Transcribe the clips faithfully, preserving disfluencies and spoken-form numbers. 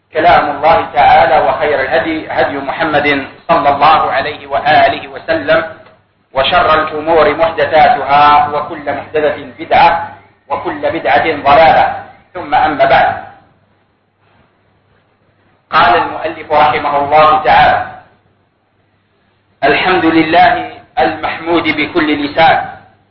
كلام الله تعالى، وخير الهدي هدي محمد صلى الله عليه وآله وسلم، وشر الأمور محدثاتها، وكل محدثة بدعة، وكل بدعة ضلالة، ثم أما بعد. قال المؤلف رحمه الله تعالى: الحمد لله المحمود بكل لسان،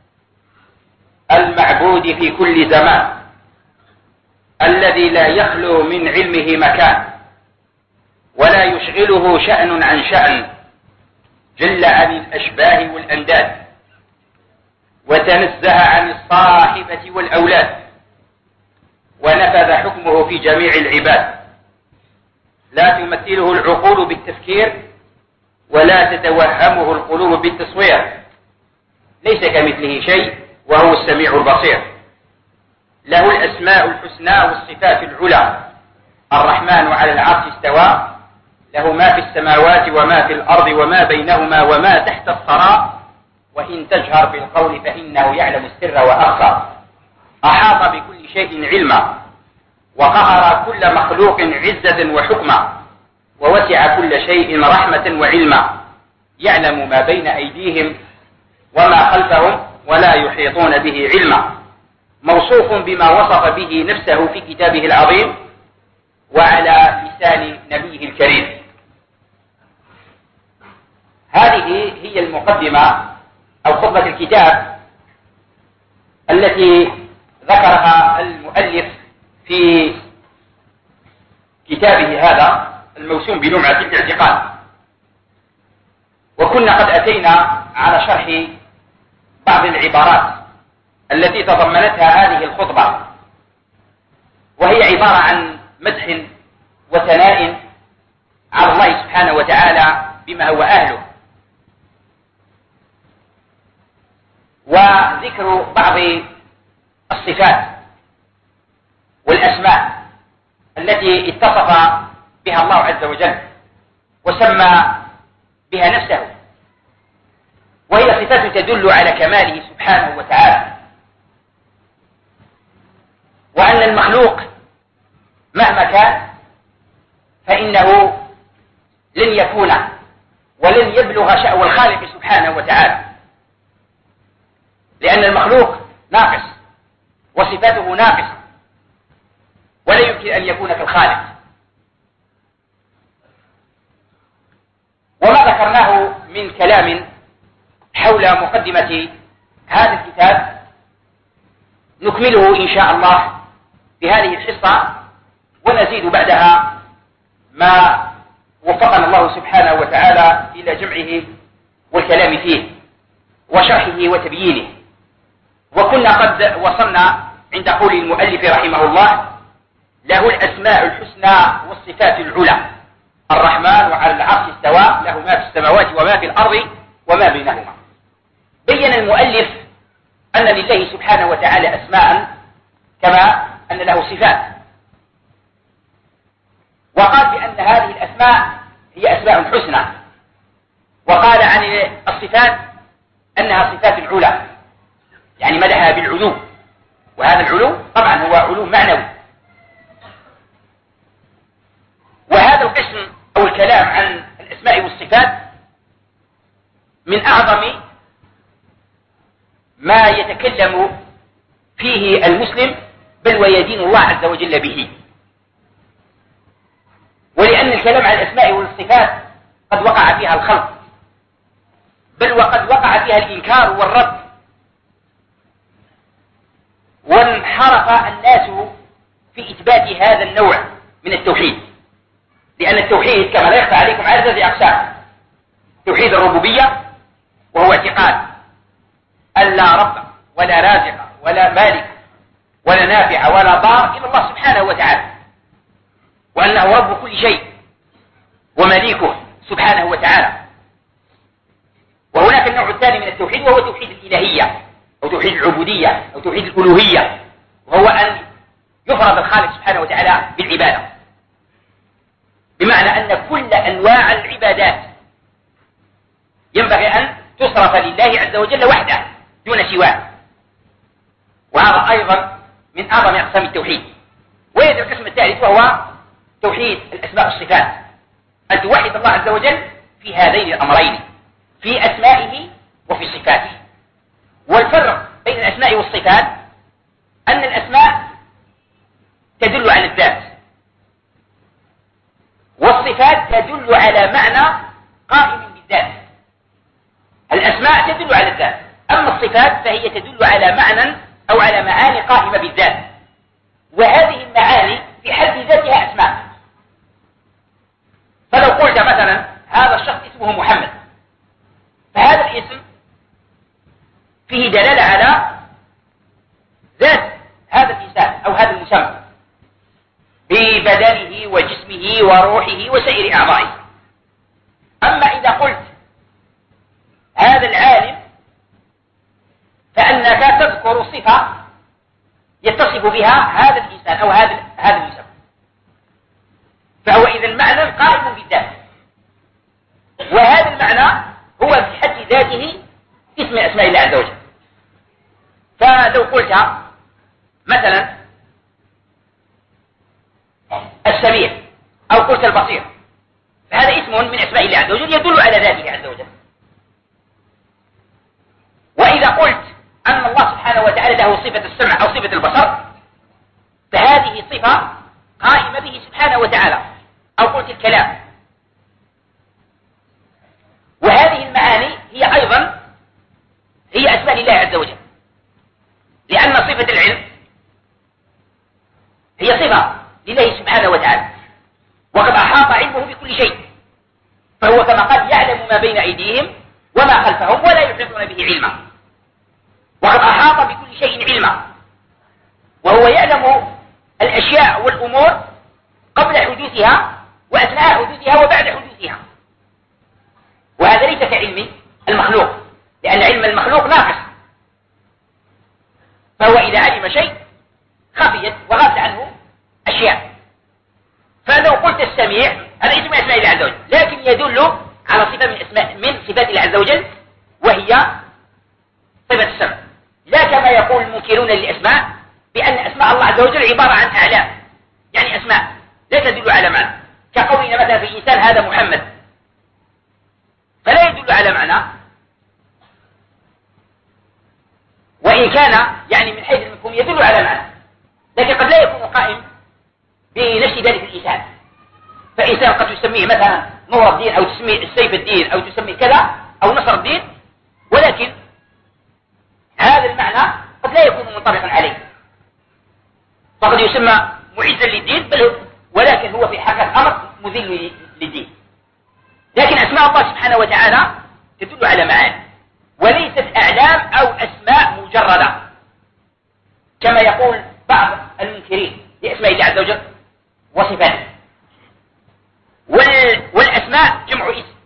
المعبود في كل زمان، الذي لا يخلو من علمه مكان، ولا يشغله شأن عن شأن، جل عن الأشباه والأنداد، وتنزه عن الصاحبة والأولاد، ونفذ حكمه في جميع العباد، لا تمثله العقول بالتفكير، ولا تتوهمه القلوب بالتصوير، ليس كمثله شيء وهو السميع البصير، له الأسماء الحسنى والصفات العلى، الرحمن على العرش استوى، له ما في السماوات وما في الأرض وما بينهما وما تحت الثرى، وإن تجهر بالقول فإنه يعلم السر وأخفى، أحاط بكل شيء علما، وقهر كل مخلوق عزة وحكما، ووسع كل شيء رحمة وعلما، يعلم ما بين أيديهم وما خلفهم، ولا يحيطون به علما، موصوف بما وصف به نفسه في كتابه العظيم وعلى لسان نبيه الكريم. هذه هي المقدمة أو خطبة الكتاب التي ذكرها المؤلف في كتابه هذا الموسوم بلمعة الاعتقاد. وكنا قد أتينا على شرح بعض العبارات التي تضمنتها هذه الخطبة، وهي عبارة عن مدح وثناء على الله سبحانه وتعالى بما هو أهله، وذكر بعض الصفات والأسماء التي اتصف بها الله عز وجل وسمى بها نفسه، وهي صفات تدل على كماله سبحانه وتعالى، وأن المخلوق مهما كان فإنه لن يكون ولن يبلغ شأو الخالق سبحانه وتعالى، لأن المخلوق ناقص وصفاته ناقصة، ولا يمكن أن يكون كالخالق. وما ذكرناه من كلام حول مقدمة هذا الكتاب نكمله إن شاء الله في هذه الحصة، ونزيد بعدها ما وفقنا الله سبحانه وتعالى إلى جمعه والكلام فيه وشرحه وتبيينه. وكنا قد وصلنا عند قول المؤلف رحمه الله: له الأسماء الحسنى والصفات العلى، الرحمن وعلى العرش استوى، له ما في السماوات وما في الأرض وما بينهما. بين المؤلف أن لله سبحانه وتعالى أسماء كما أن له صفات، وقال بأن هذه الأسماء هي أسماء حسنى، وقال عن الصفات أنها صفات العلى، يعني مدحها بالعلو، وهذا العلو طبعا هو علو معنوي. وهذا القسم أو الكلام عن الأسماء والصفات من أعظم ما يتكلم فيه المسلم، بل ويدين الله عز وجل به، ولأن الكلام عن الأسماء والصفات قد وقع فيها الخلق، بل وقد وقع فيها الإنكار والرد، وانحرف الناس في إثبات هذا النوع من التوحيد، لأن التوحيد كما لا يخفى عليكم على ثلاثة أقسام: توحيد الربوبية، وهو اعتقاد أن لا رب ولا رازق ولا مالك ولا نافع ولا ضار إلا الله سبحانه وتعالى، وأنه رب كل شيء ومليكه سبحانه وتعالى. وهناك النوع الثاني من التوحيد وهو توحيد الإلهية أو توحيد العبودية أو توحيد الألوهية، وهو أن يفرض الخالق سبحانه وتعالى بالعبادة، بمعنى أن كل أنواع العبادات ينبغي أن تصرف لله عز وجل وحده دون سواه، وهذا أيضا من أعظم أقسام التوحيد. ويد القسم الثالث وهو توحيد الأسماء والصفات، أن توحد الله عز وجل في هذين الأمرين، في أسمائه وفي صفاته. والفرق بين الأسماء والصفات أن الأسماء تدل على الذات، والصفات تدل على معنى قائم بالذات. الأسماء تدل على الذات، أما الصفات فهي تدل على معنى أو على معاني قائمة بالذات، وهذه المعاني في حد ذاتها أسماء. فلو قلت مثلا هذا الشخص اسمه محمد، فهذا الاسم فيه دلالة على ذات هذا الإنسان أو هذا المسمى ببدنه وجسمه وروحه وسائر أعضائه. أما إذا قلت هذا العالم فأنك تذكر صفة يتصف بها هذا الإنسان أو هذا هذا المسمى، فهو إذا المعنى قائم بالذات، وهذا المعنى هو في حد ذاته اسم من أسماء الله عز وجل. فلو قلت مثلا السميع أو قلت البصير، فهذا اسم من أسماء الله عز وجل يدل على ذاته عز وجل. وإذا قلت أن الله سبحانه وتعالى له صفة السمع أو صفة البصر، فهذه صفة قائمة به سبحانه وتعالى. أو قلت الكلام، وهذه المعاني هي أيضا هي أسماء الله عز وجل، لأن صفة العلم هي صفة لله سبحانه وتعالى، وقد أحاط علمه بكل شيء، فهو كما قال يعلم ما بين أيديهم وما خلفهم ولا يحيطون به علما، وقد أحاط بكل شيء علما، وهو يعلم الأشياء والأمور قبل حدوثها وأثناء حدوثها وبعد حدوثها. وهذا ليس كعلم المخلوق، لأن علم المخلوق ناقص، فهو إذا علم شيء خفيت وغاب عنه أشياء. فلو قلت السميع هذا اسم من أسماء الله عز وجل، لكن يدل على صفة من أسماء من صفات الله عز وجل، وهي صفة السمع. لا كما يقول المنكرون للأسماء بأن أسماء الله عز وجل عبارة عن أعلام، يعني أسماء لا تدل على معنى، كقولنا مثلا في الإنسان هذا محمد، فلا يدل على معنى، وإن كان يعني من حيث المفهوم يدل على معنى، لكن قد لا يكون قائم بنفس ذلك الإنسان. فإنسان قد تسميه مثلا نور الدين أو تسميه سيف الدين أو تسميه كذا أو نصر الدين، ولكن هذا المعنى قد لا يكون منطبقا عليه، فقد يسمى معزا للدين بل ولكن هو في حقيقة الأمر مذل للدين. لكن أسماء الله سبحانه وتعالى تدل على معاني وليست أعلام أو أسماء مجردة كما يقول بعض المنكرين لأسماء الله عز وجل وصفاته. والأسماء جمع اسم،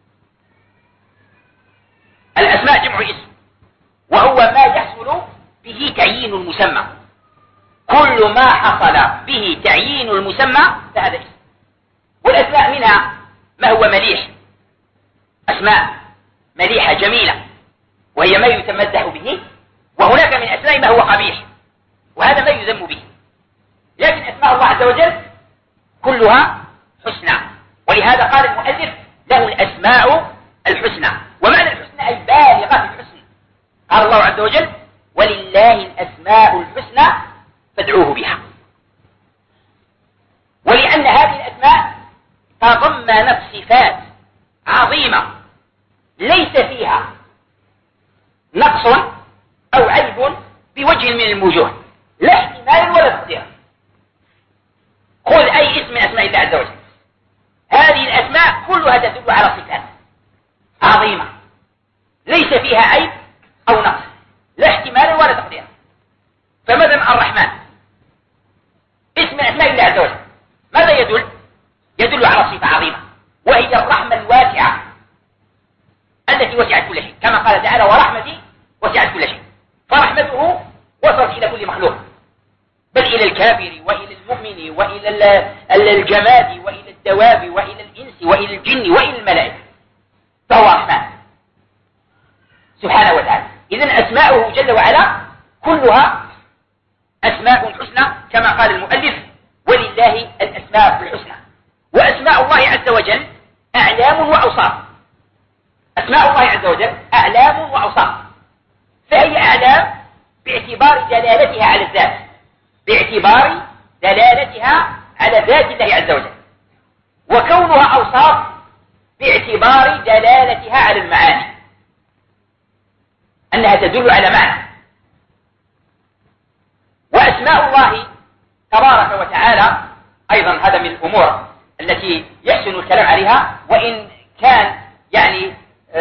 الأسماء جمع اسم، وهو ما يحصل به تعيين المسمى. كل ما حصل به تعيين المسمى فهذا اسم. والأسماء منها ما هو مليح، أسماء مليحة جميلة وهي ما يتمدح به، وهناك من أسماء ما هو قبيح وهذا ما يذم به. لكن أسماء الله عز وجل كلها حسنى، ولهذا قال المؤلف له الأسماء الحسنى. ومعنى الحسنى أي بالغة الحسن. قال الله عز وجل ولله الأسماء الحسنى فادعوه بها. ولأن هذه الأسماء تضمنت صفات عظيمة ليس فيها نقص أو عيب بوجه من الوجوه، لا احتمال ولا تقدير. خذ أي اسم من أسماء الله عز وجل، هذه الأسماء كلها تدل على صفات عظيمة ليس فيها عيب أو نقص، لا احتمال ولا تقدير. فمثلا الرحمن اسم من أسماء الله عز وجل، ماذا يدل؟ يدل على صفة عظيمة وهي الرحمة الواسعة التي وسعت كل شيء، كما قال تعالى ورحمتي وسعت كل شيء. فرحمته وصلت إلى كل مخلوق، بل إلى الكافر وإلى المؤمن وإلى الجماد وإلى الدواب وإلى الإنس وإلى الجن وإلى الملائكة، فهو رحمن سبحانه وتعالى. إذن أسماؤه جل وعلا كلها أسماء حسنى كما قال المؤلف ولله الأسماء الحسنى. وأسماء الله عز وجل أعلام وأوصاف. أسماء الله عز وجل أعلام وأوصاف، فهي أعلام باعتبار دلالتها على الذات، باعتبار دلالتها على ذات الله عز وجل، وكونها أوصاف باعتبار دلالتها على المعاني، أنها تدل على معنى. وأسماء الله تبارك وتعالى أيضا هذا من الأمور التي يحسن الكلام عليها، وإن كان يعني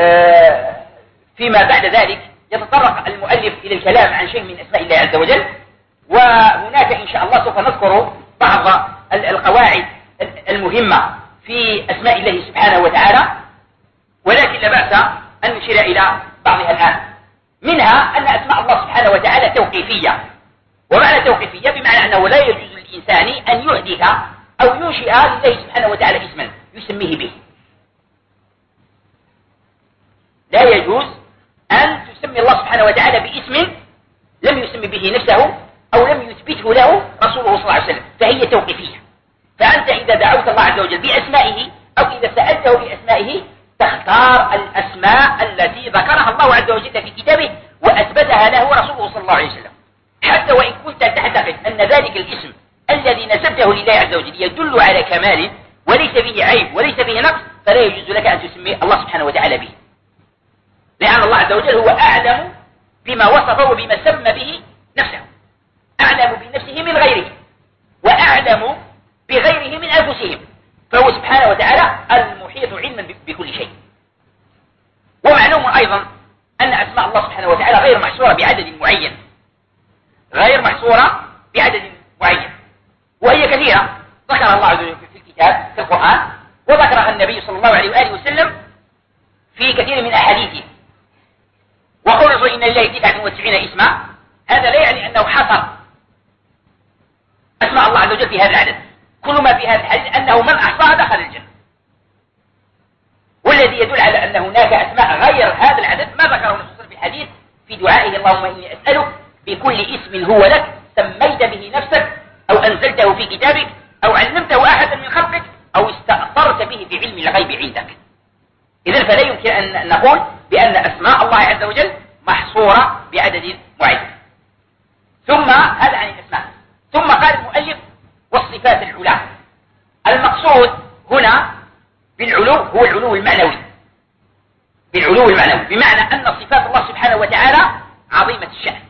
فيما بعد ذلك يتطرق المؤلف إلى الكلام عن شيء من أسماء الله عز وجل. وهناك إن شاء الله سوف نذكر بعض القواعد المهمة في أسماء الله سبحانه وتعالى، ولكن لا بأس أن نشير إلى بعضها الآن. منها أن أسماء الله سبحانه وتعالى توقيفية. ومعنى توقيفية بمعنى أنه لا يجوز للإنسان أن يحدث أو ينشئ لله سبحانه وتعالى اسما يسميه به. لا يجوز أن تسمي الله سبحانه وتعالى باسم لم يسمي به نفسه أو لم يثبته له رسوله صلى الله عليه وسلم، فهي توقيفية. فأنت إذا دعوت الله عز وجل بأسمائه أو إذا سألته بأسمائه تختار الأسماء التي ذكرها الله عز وجل في كتابه وأثبتها له رسوله صلى الله عليه وسلم، حتى وإن كنت تعتقد أن ذلك الاسم الذي نسبته لله عز وجل يدل على كمال وليس فيه عيب وليس فيه نقص، فلا يجوز لك أن تسمي الله سبحانه وتعالى به، لأن الله عز وجل هو أعلم بما وصف وبما سمى به نفسه، أعلم بنفسه من غيره وأعلم بغيره من أنفسهم، فهو سبحانه وتعالى المحيط علما بكل شيء. ومعلوم أيضا أن أسماء الله سبحانه وتعالى غير محصورة بعدد معين، غير محصورة بعدد معين، وهي كثيرة ذكر الله عز وجل في الكتاب في القرآن، وذكرها النبي صلى الله عليه وآله وسلم في كثير من أحاديثه. وقوله إن لله تسعة وتسعين اسما، هذا لا يعني أنه حصر أسماء الله عز وجل في هذا العدد، كل ما في هذا الحديث أنه من أحصاها دخل الجنة. والذي يدل على أن هناك أسماء غير هذا العدد ما ذكره الرسول في الحديث في دعائه اللهم إني أسألك بكل اسم هو لك سميت به نفسك أو أنزلته في كتابك أو علمته أحدا من خلقك أو استأثرت به في علم الغيب عندك. إذن فلا يمكن أن نقول بأن أسماء الله عز وجل محصورة بعدد معين. ثم هذا عن الأسماء. ثم قال المؤلف والصفات العلى. المقصود هنا بالعلو هو العلو المعنوي، بالعلو المعنوي بمعنى أن صفات الله سبحانه وتعالى عظيمة الشأن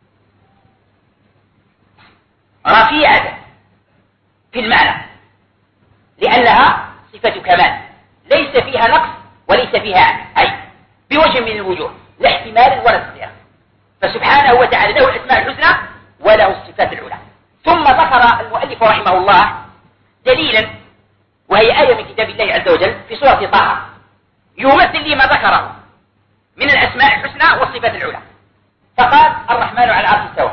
رفيعة في المعنى، لأنها صفة كمال ليس فيها نقص وليس فيها عيب بوجه من الوجوه، لا احتمال ولا تقدير. فسبحانه وتعالى له الأسماء الحسنى وله الصفات العلى. ثم ذكر المؤلف رحمه الله دليلا، وهي آية من كتاب الله عز وجل في سورة طه يمثل لما ذكره من الأسماء الحسنى والصفات العلى. فقال الرحمن على العرش استوى.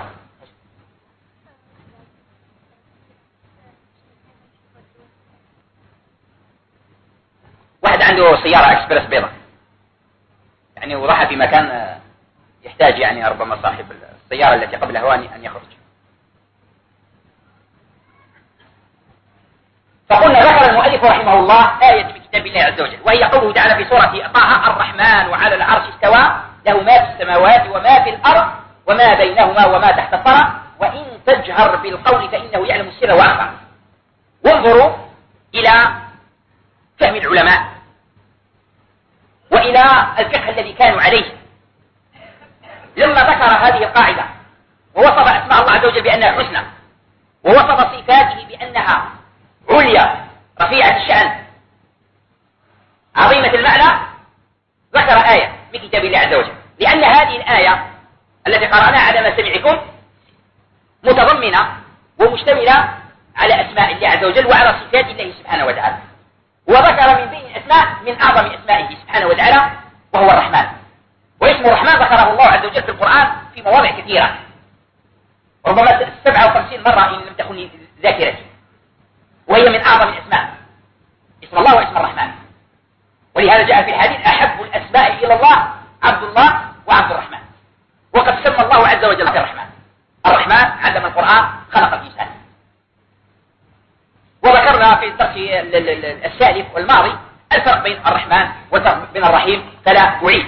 واحد عنده سيارة اكسبرس بيضاء يعني وراح في مكان يحتاج يعني ربما صاحب السيارة التي قبل هواني أن يخرج. فقلنا ذكر المؤلف رحمه الله آية من كتاب الله عز وجل، وهي قوله تعالى في سورة طه الرحمن على العرش استوى له ما في السماوات وما في الأرض وما بينهما وما تحت الثرى وإن تجهر بالقول فإنه يعلم السر وأخفى. وانظروا إلى فهم العلماء وإلى الفقه الذي كانوا عليه لما ذكر هذه القاعدة ووصف أسماء الله عز وجل بأنها حسنى ووصف صفاته بأنها عليا رفيعة الشأن عظيمة المعنى. ذكر آية من كتاب الله عز وجل، لأن هذه الآية التي قرأناها على ما سمعكم متضمنة ومشتملة على أسماء الله عز وجل وعلى صفات الله سبحانه وتعالى. وذكر من بين الأسماء من أعظم أسمائه سبحانه وتعالى وهو الرحمن. واسم الرحمن ذكره الله عز وجل في القرآن في مواضع كثيرة، ربما سبعة وخمسين مرة إن لم تكن ذاكرتي، وهي من أعظم الأسماء اسم الله واسم الرحمن. ولهذا جاء في الحديث أحب الأسماء إلى الله عبد الله وعبد الرحمن، وقد سمى الله عز وجل الرحمن. الرحمن علم القرآن خلق الإنسان. الدرس السالف والماضي الفرق بين الرحمن والفرق بين الرحيم فلا أعيد.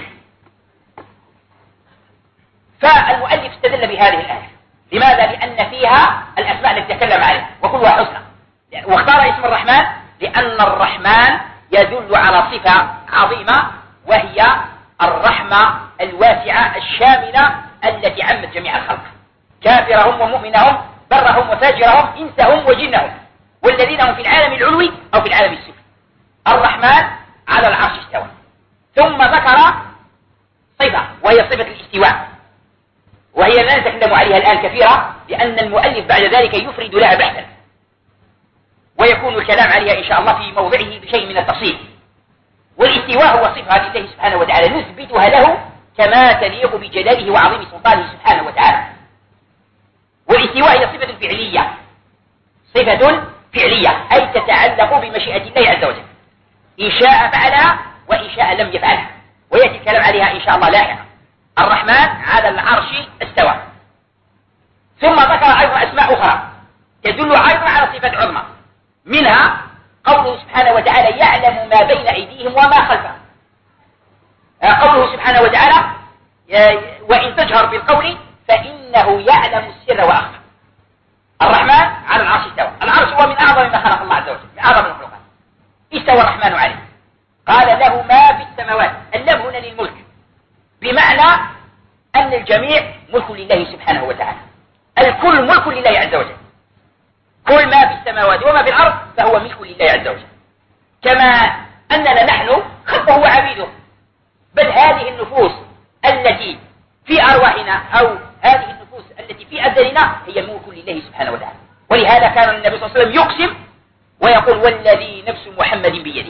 فالمؤلف استدل بهذه الآية. لماذا؟ لأن فيها الأسماء التي تكلم عليها وكلها حسنى، واختار اسم الرحمن لأن الرحمن يدل على صفة عظيمة وهي الرحمة الواسعة الشاملة التي عمت جميع الخلق، كافرهم ومؤمنهم، برهم وفاجرهم، إنسهم وجنهم، والذين هم في العالم العلوي أو في العالم السفلي. الرحمن على العرش استوى، ثم ذكر صفة وهي صفة الاستواء، وهي لا نتكلم عليها الآن كثيرا لأن المؤلف بعد ذلك يفرد لها بحثا، ويكون الكلام عليها إن شاء الله في موضعه بشيء من التفصيل. والاستواء هو صفة لله سبحانه وتعالى نثبتها له كما تليق بجلاله وعظيم سلطانه سبحانه وتعالى. والاستواء هي صفة فعلية، صفة فعلية أي تتعلق بمشيئة الله عز وجل، إن شاء فعلها وإن شاء لم يفعلها، ويأتي الكلام عليها إن شاء الله لاحقا. الرحمن على العرش استوى، ثم ذكر أيضا أسماء أخرى تدل أيضا على صفة عظمى، منها قوله سبحانه وتعالى يعلم ما بين أيديهم وما خلفهم. قوله سبحانه وتعالى وإن تجهر بالقول فإنه يعلم السر وأخفى. الرحمن على العرش استوى، العرش هو من أعظم ما خلق الله عز وجل، من أعظم المخلوقات. استوى الرحمن عليه، قال له ما في السماوات، اللام هنا للملك، بمعنى أن الجميع ملك لله سبحانه وتعالى، الكل ملك لله عز وجل، كل ما في السماوات وما في الأرض فهو ملك لله عز وجل، كما أننا نحن خلقه وعبيده. بل هذه النفوس التي في أرواحنا أو هذه النفوس التي في أبداننا هي ملك لله سبحانه وتعالى. ولهذا كان النبي صلى الله عليه وسلم يقسم ويقول والذي نفس محمد بيده.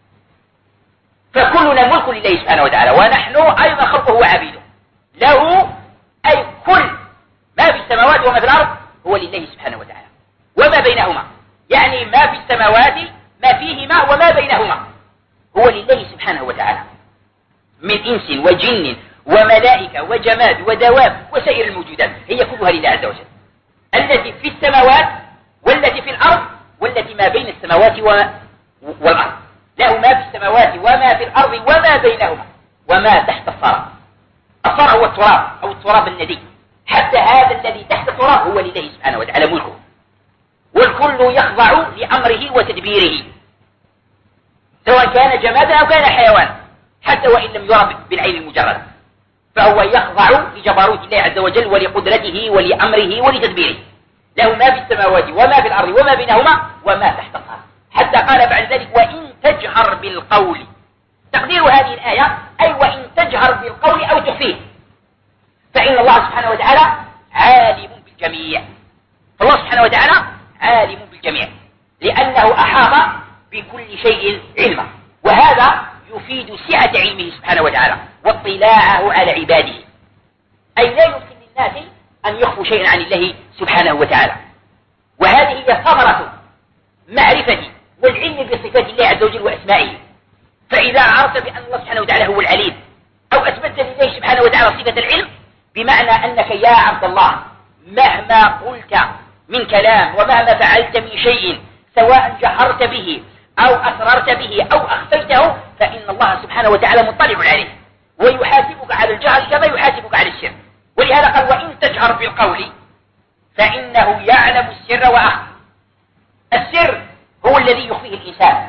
فكلنا ملك لله سبحانه وتعالى، ونحن أيضا خلقه وعبيده له، أي كل ما في السماوات وما في الأرض هو لله سبحانه وتعالى، وما بينهما، يعني ما في السماوات ما فيهما وما بينهما هو لله سبحانه وتعالى، من إنس وجن وملائكة وجماد ودواب وسائر الموجودات، هي كلها لله عز وجل، التي في السماوات والتي في الأرض والتي ما بين السماوات والأرض، له ما في السماوات وما في الأرض وما بينهما وما تحت الثرى. الثرى هو التراب أو التراب الندي، حتى هذا الذي تحت التراب هو لله سبحانه وتعالى ملكه، والكل يخضع لأمره وتدبيره، سواء كان جمادا أو كان حيوان، حتى وإن لم يرى بالعين المجردة، فهو يخضع لجبروت الله عز وجل ولقدرته ولأمره ولتدبيره، له ما في السماوات وما في الأرض وما بينهما وما تحت الأرض. حتى قال بعد ذلك وإن تجهر بالقول، تقدير هذه الآية أي وإن تجهر بالقول أو تخفيه، فإن الله سبحانه وتعالى عالم بالجميع، فالله سبحانه وتعالى عالم بالجميع لأنه أحاط بكل شيء علما، وهذا يفيد سعة علمه سبحانه وتعالى واطلاعه على عباده، أي لا يمكن للناس أن يخفوا شيئا عن الله سبحانه وتعالى. وهذه هي ثمرة معرفة والعلم بصفات الله عز وجل وأسمائه. فإذا عرفت بأن الله سبحانه وتعالى هو العليم، أو أثبتت لله سبحانه وتعالى صفة العلم، بمعنى أنك يا عبد الله مهما قلت من كلام ومهما فعلت من شيء، سواء جهرت به أو أسررت به أو أخفيته، فإن الله سبحانه وتعالى مطلع عليه ويحاسبك على الجهل كما يحاسبك على السر. ولهذا قال وإن تجهر بالقول فإنه يعلم السر وأخفى. السر هو الذي يخفيه الإنسان،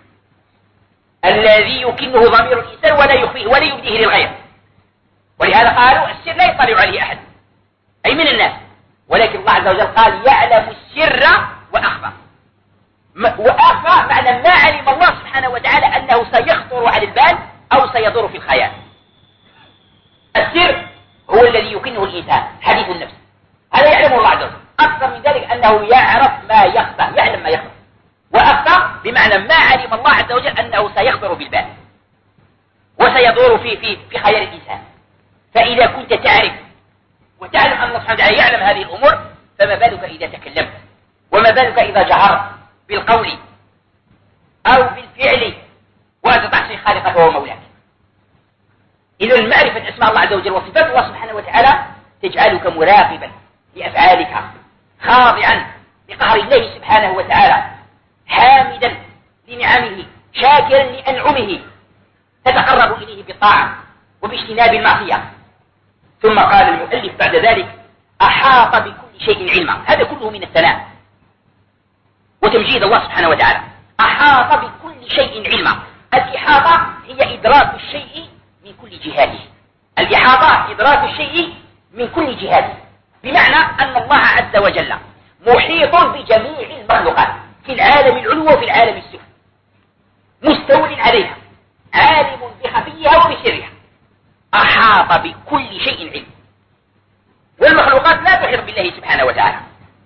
الذي يكنه ضمير الإنسان ولا يخفيه ولا يبديه للغير. ولهذا قالوا السر لا يطلع عليه أحد أي من الناس، ولكن الله عز وجل قال يعلم السر وأخفى. وأخفى معنى ما علم الله سبحانه وتعالى أنه سيخطر على البال أو سيدور في الخيال. السر هو الذي يكنه الإنسان، حديث النفس، هذا يعلمه الله عز وجل. أكثر من ذلك أنه يعرف ما يخفى، يعلم ما يخفى. وأخفى بمعنى ما علم الله عز وجل أنه سيخطر بالبال وسيدور في في في خيال الإنسان. فإذا كنت تعرف وتعلم أن الله سبحانه وتعالى يعلم هذه الأمور، فما بالك إذا تكلمت، وما بالك إذا جهرت بالقول أو بالفعل وأنت تعصي خالقك ومولاك. إذا معرفة أسماء الله عز وجل وصفات الله سبحانه وتعالى تجعلك مراقبا لأفعالك، خاضعا لقهر الله سبحانه وتعالى، حامدا لنعمه شاكرا لأنعمه تتقرب إليه بالطاعة وباجتناب المعصية. ثم قال المؤلف بعد ذلك أحاط بكل شيء علما. هذا كله من الثناء وتمجيد الله سبحانه وتعالى. أحاط بكل شيء علما. الإحاطة هي إدراك الشيء من كل جهاته. الإحاطة إدراك الشيء من كل جهاته، بمعنى أن الله عز وجل محيط بجميع المخلوقات في العالم العلوي وفي العالم السفلي، مستول عليها، عالم بخفيها وبسرها، أحاط بكل شيء علم. والمخلوقات لا تحيط بالله سبحانه وتعالى،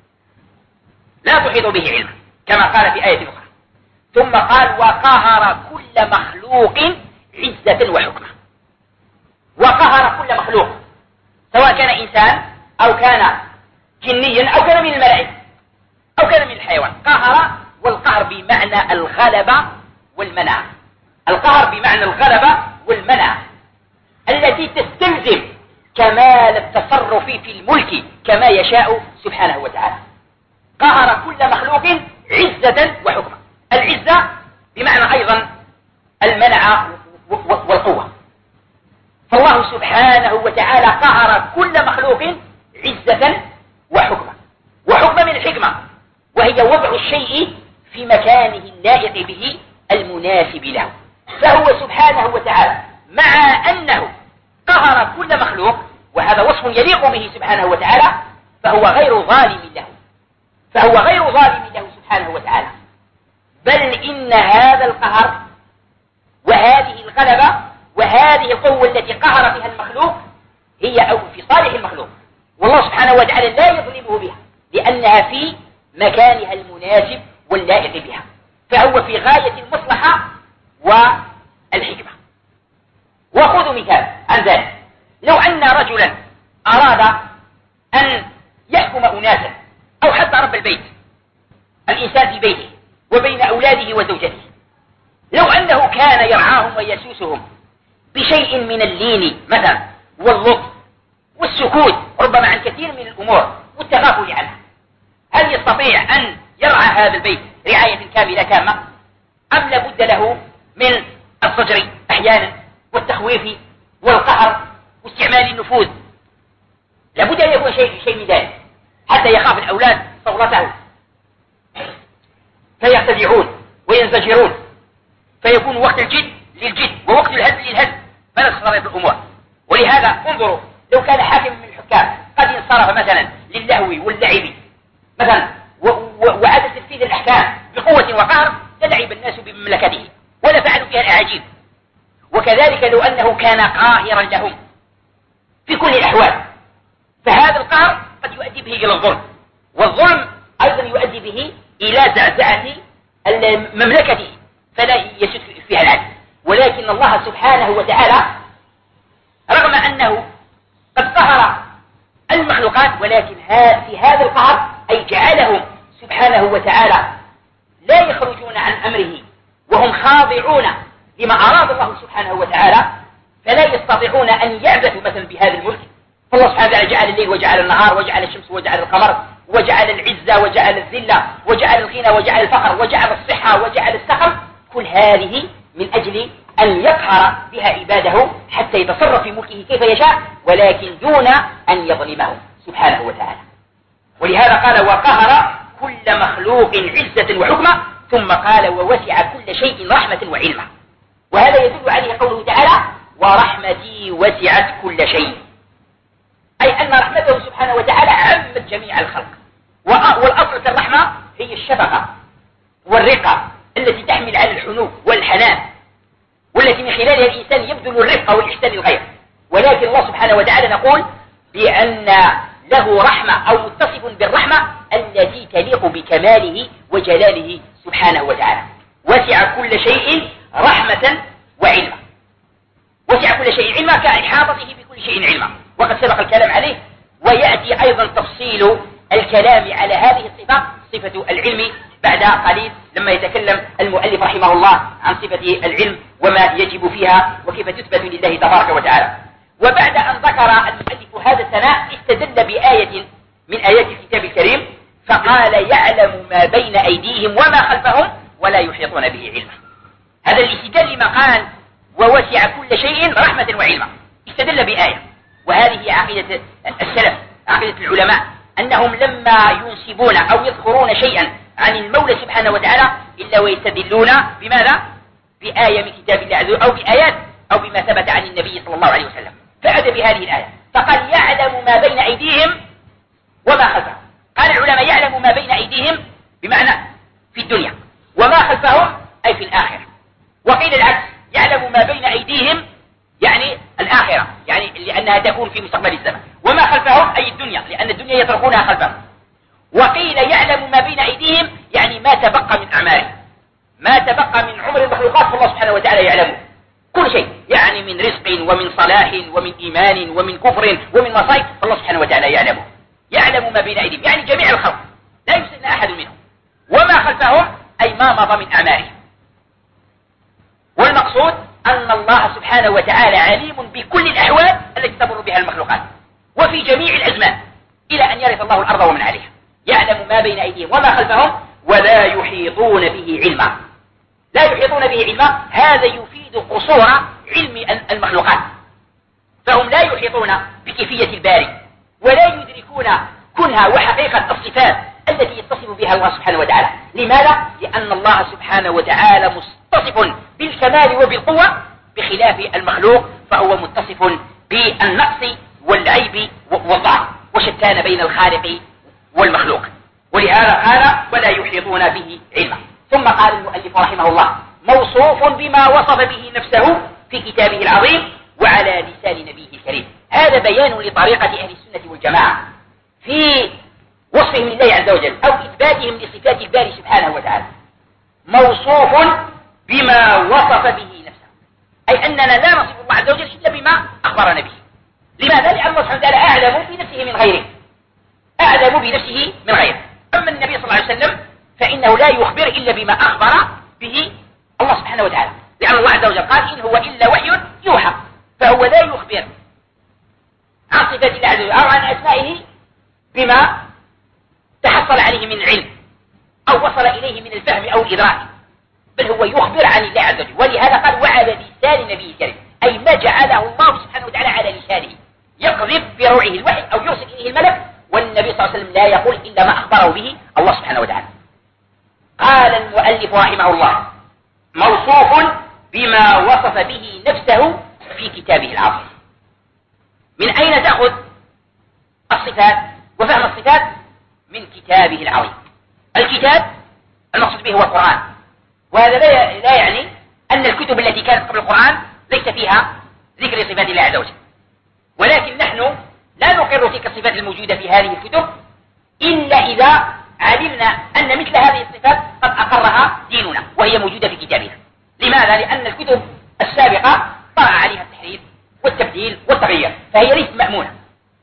لا تحيط به علما كما قال في آية أخرى. ثم قال وقهر كل مخلوق عزة وحكمة. وقهر كل مخلوق سواء كان إنسان أو كان جنيا أو كان من الملائكة أو كان من الحيوان. قهر، والقهر بمعنى الغلبة والمنع. القهر بمعنى الغلبة والمنع التي تستلزم كمال التصرف في الملك كما يشاء سبحانه وتعالى. قهر كل مخلوق عزة وحكمة. العزة بمعنى أيضا المنع والقوة. فالله سبحانه وتعالى قهر كل مخلوق عزة وحكمة. وحكمة من الحكمة، وهي وضع الشيء في مكانه اللائق به المناسب له. فهو سبحانه وتعالى مع أنه قهر كل مخلوق، وهذا وصف يليق به سبحانه وتعالى، فهو غير ظالم له، فهو غير ظالم له سبحانه وتعالى، بل إن هذا القهر وهذه الغلبة وهذه القوة التي قهر بها المخلوق هي أو في صالح المخلوق، والله سبحانه وتعالى لا يظلمه بها لأنها في مكانها المناسب واللائق بها، فهو في غاية المصلحة والحكمة. وخذوا مثال عن ذلك. لو أن رجلا أراد أن يحكم أناسا أو حتى رب البيت، الإنسان في بيته وبين أولاده وزوجته، لو أنه كان يرعاهم ويسوسهم بشيء من اللين مثلا واللطف والسكوت ربما عن كثير من الأمور والتغافل عنها، هل يستطيع أن يرعى هذا البيت رعاية كاملة تامة؟ أم لابد له من الضجر أحيانا والتخويف والقهر واستعمال النفوذ؟ لابد أن يكون شيء شيء من ذلك حتى يخاف الأولاد صولته فيرتدعون وينزجرون، فيكون وقت الجد للجد ووقت الهزل للهزل، فلا تختلط الأمور. ولهذا انظروا، لو كان حاكم من الحكام قد انصرف مثلا للهو واللعب مثلا وعاد تنفيذ الأحكام بقوة وقهر للعب الناس بمملكته ولا فعلوا فيها الأعاجيب. وكذلك لو أنه كان قاهرا لهم في كل الأحوال، فهذا القهر قد يؤدي به إلى الظلم، والظلم أيضا يؤدي به إلى زعزعة مملكته فلا يسد فيها العدل. ولكن الله سبحانه وتعالى رغم أنه قد قهر المخلوقات، ولكن في هذا القهر أي جعلهم سبحانه وتعالى لا يخرجون عن أمره وهم خاضعون لما أراد الله سبحانه وتعالى، فلا يستطيعون أن يعبثوا مثلا بهذا الملك. فالله سبحانه وتعالى جعل الليل وجعل النهار وجعل الشمس وجعل القمر وجعل العزة وجعل الذلة وجعل الغنى وجعل الفقر وجعل الصحة وجعل السقم، كل هذه من أجل أن يقهر بها عباده حتى يتصرف في ملكه كيف يشاء، ولكن دون أن يظلمهم سبحانه وتعالى. ولهذا قال وقهر كل مخلوق عزة وحكمة، ثم قال ووسع كل شيء رحمة وعلما. وهذا يدل عليه قوله تعالى ورحمتي وسعت كل شيء، أي أن رحمته سبحانه وتعالى عمت جميع الخلق. والأصل في الرحمة هي الشفقة والرقة التي تحمل على الحنو والحنان، والتي من خلالها الإنسان يبذل الرفق والإحسان للغير. ولكن الله سبحانه وتعالى نقول بأن له رحمة أو متصف بالرحمة التي تليق بكماله وجلاله سبحانه وتعالى. وسع كل شيء رحمة وعلما. وسع كل شيء علما كإحاطته بكل شيء علما، وقد سبق الكلام عليه. ويأتي أيضا تفصيل الكلام على هذه الصفة، صفة العلم، بعد قليل لما يتكلم المؤلف رحمه الله عن صفة العلم وما يجب فيها وكيف تثبت لله تبارك وتعالى. وبعد أن ذكر المؤلف هذا الثناء استدل بآية من آيات الكتاب الكريم فقال يعلم ما بين أيديهم وما خلفهم ولا يحيطون به علما. هذا الاستدلال لما قال ووسع كل شيء رحمة وعلما، استدل بآية، وهذه هي عقيدة السلف، عقيدة العلماء، أنهم لما ينسبون أو يذكرون شيئا عن المولى سبحانه وتعالى إلا ويستدلون بماذا؟ بآية من كتاب الله عز وجل أو بآيات أو بما ثبت عن النبي صلى الله عليه وسلم، فأتى بهذه الآية فقال يعلم ما بين أيديهم وما خلفهم. قال العلماء يعلم ما بين أيديهم بمعنى في الدنيا، وما خلفهم أي في الآخرة. وقيل العكس، يعلم ما بين أيديهم يعني الآخرة، يعني لأنها تكون في مستقبل الزمن، وما خلفهم أي الدنيا لأن الدنيا يتركونها خلفهم. وقيل يعلم ما بين أيديهم يعني ما تبقى من أعمالهم، ما تبقى من عمر المخلوقات فالله سبحانه وتعالى يعلمه كل شيء، يعني من رزق ومن صلاح ومن إيمان ومن كفر ومن مصائب فالله سبحانه وتعالى يعلمه. يعلم ما بين أيديهم يعني جميع الخلق لا يستثنى أحد منهم، وما خلفهم أي ما مضى من أعمالهم. والمقصود أن الله سبحانه وتعالى عليم بكل الأحوال التي تمر بها المخلوقات وفي جميع الأزمان إلى أن يرث الله الأرض ومن عليها. يعلم ما بين أيديهم وما خلفهم ولا يحيطون به علما. لا يحيطون به علما هذا يفيد قصور علم المخلوقات، فهم لا يحيطون بكيفية الباري ولا يدركون كنها وحقيقة الصفات التي يتصف بها الله سبحانه وتعالى. لماذا؟ لأن الله سبحانه وتعالى متصف بالكمال وبالقوة بخلاف المخلوق فهو متصف بالنقص والعيب والضعف، وشتان بين الخالق والمخلوق. ولهذا قال ولا يحيطون به علما. ثم قال المؤلف رحمه الله موصوف بما وصف به نفسه في كتابه العظيم وعلى لسان نبيه الكريم. هذا بيان لطريقة أهل السنة والجماعة في وصفهم لله عز وجل أو إثباتهم لصفات الباري سبحانه وتعالى. موصوف بما وصف به نفسه أي أننا لا نصف الله عز وجل إلا بما أخبرنا به. لماذا؟ لأن الله سبحانه وتعالى أعلم بنفسه من غيره، أعلم بنفسه من غيره. أما النبي صلى الله عليه وسلم فإنه لا يخبر إلا بما أخبر به الله سبحانه وتعالى، لأن الله عز وجل قال إن هو إلا وحي يوحى، فهو لا يخبر عن صفات الله عز وجل أو عن أسمائه بما تحصل عليه من العلم أو وصل إليه من الفهم أو الإدراك، بل هو يخبر عن الله عز وجل. ولهذا قال وعلى لسان نبيه الكريم أي ما جعله الله سبحانه وتعالى على لسانه، يقذف في روعه الوحي أو يرسل إليه الملك، والنبي صلى الله عليه وسلم لا يقول إلا ما أخبره به الله سبحانه وتعالى. قال المؤلف رحمه الله موصوف بما وصف به نفسه في كتابه العظيم. من أين تأخذ الصفات وفهم الصفات؟ من كتابه العظيم. الكتاب المقصود به هو القرآن، وهذا لا يعني أن الكتب التي كانت قبل القرآن ليس فيها ذكر صفات الله عز وجل، ولكن نحن لا نقر تلك الصفات الموجودة في هذه الكتب إلا إذا علمنا أن مثل هذه الصفات قد أقرها ديننا وهي موجودة في كتابنا. لماذا؟ لأن الكتب السابقة طرأ عليها التحريف والتبديل والتغيير فهي ليست مأمونة.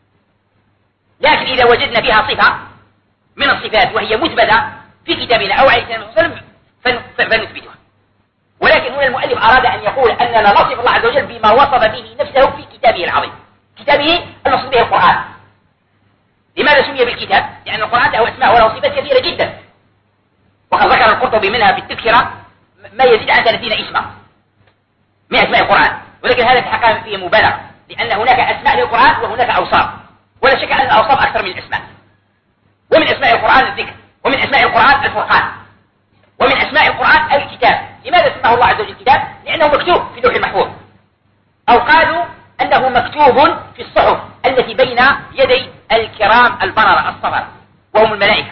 لكن إذا وجدنا فيها صفة من الصفات وهي مثبتة في كتابنا أو عليه السلام والسلام فنثبتها. ولكن هنا المؤلف أراد أن يقول أننا نصف الله عز وجل بما وصف به نفسه في كتابه العظيم. كتابه المقصود به القرآن. لماذا سمي بالكتاب؟ لأن القرآن له أسماء وله صفات كثيرة جدا، وقد ذكر القرطبي منها في التذكرة ما يزيد عن ثلاثين اسما من أسماء القرآن، ولكن هذا في الحقيقة فيه مبالغة، لأن هناك أسماء للقرآن وهناك أوصاف، ولا شك أن الأوصاف أكثر من الأسماء. ومن أسماء القرآن الذكر، ومن أسماء القرآن الفرقان، ومن أسماء القرآن الكتاب. لماذا سماه الله عز وجل الكتاب؟ لأنه مكتوب في اللوح المحفوظ، أو قالوا أنه مكتوب في الصحف التي بين يدي الكرام البررة الصبر وهم الملائكة.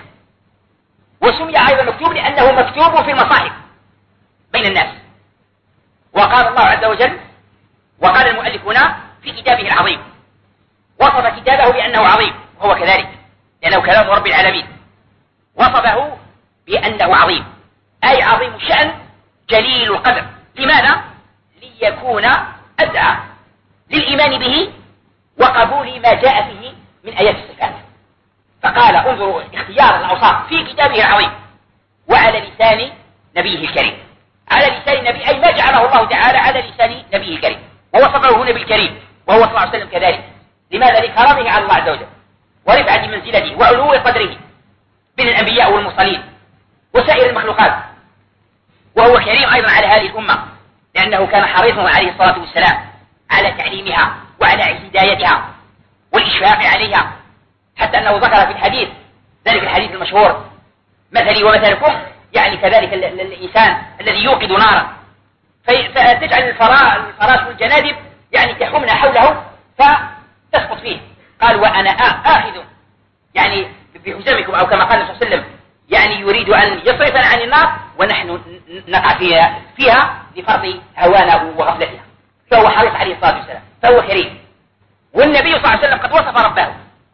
وسمي أيضا مكتوب لأنه مكتوب في المصاحف بين الناس. وقال الله عز وجل وقال المؤلف هنا في كتابه العظيم، وصف كتابه بأنه عظيم وهو كذلك لأنه كلام رب العالمين. وصفه بأنه عظيم أي عظيم الشأن جليل القدر. لماذا؟ ليكون أدعى للإيمان به وقبول ما جاء فيه من آيات الصفات. فقال انظروا اختيار الأوصاف في كتابه العظيم وعلى لسان نبيه الكريم. على لسان النبي أي ما جعله الله تعالى على لسان نبيه الكريم، ووصفه هنا بالكريم وهو صلى الله عليه وسلم كذلك. لماذا؟ لكرمه على الله عز وجل ورفعة منزلته وعلو قدره من الأنبياء والمرسلين وسائر المخلوقات، وهو كريم أيضا على هذه الأمة، لأنه كان حريصا عليه الصلاة والسلام على تعليمها وعلى هدايتها والإشفاق عليها، حتى أنه ذكر في الحديث، ذلك الحديث المشهور: مثلي ومثلكم، يعني كذلك ال ال الإنسان الذي يوقد نارا فتجعل الفراش والجنادب يعني تحمنا حوله فتسقط فيه، قال: وأنا آخذ يعني بحزامكم، أو كما قال النبي صلى الله عليه وسلم، يعني يريد أن يصرفنا عن النار ونحن نقع فيها, فيها لفرض هوانا وغفلتها. فهو حريص عليه الصلاة والسلام، فهو كريم. والنبي صلى الله عليه وسلم قد وصف ربه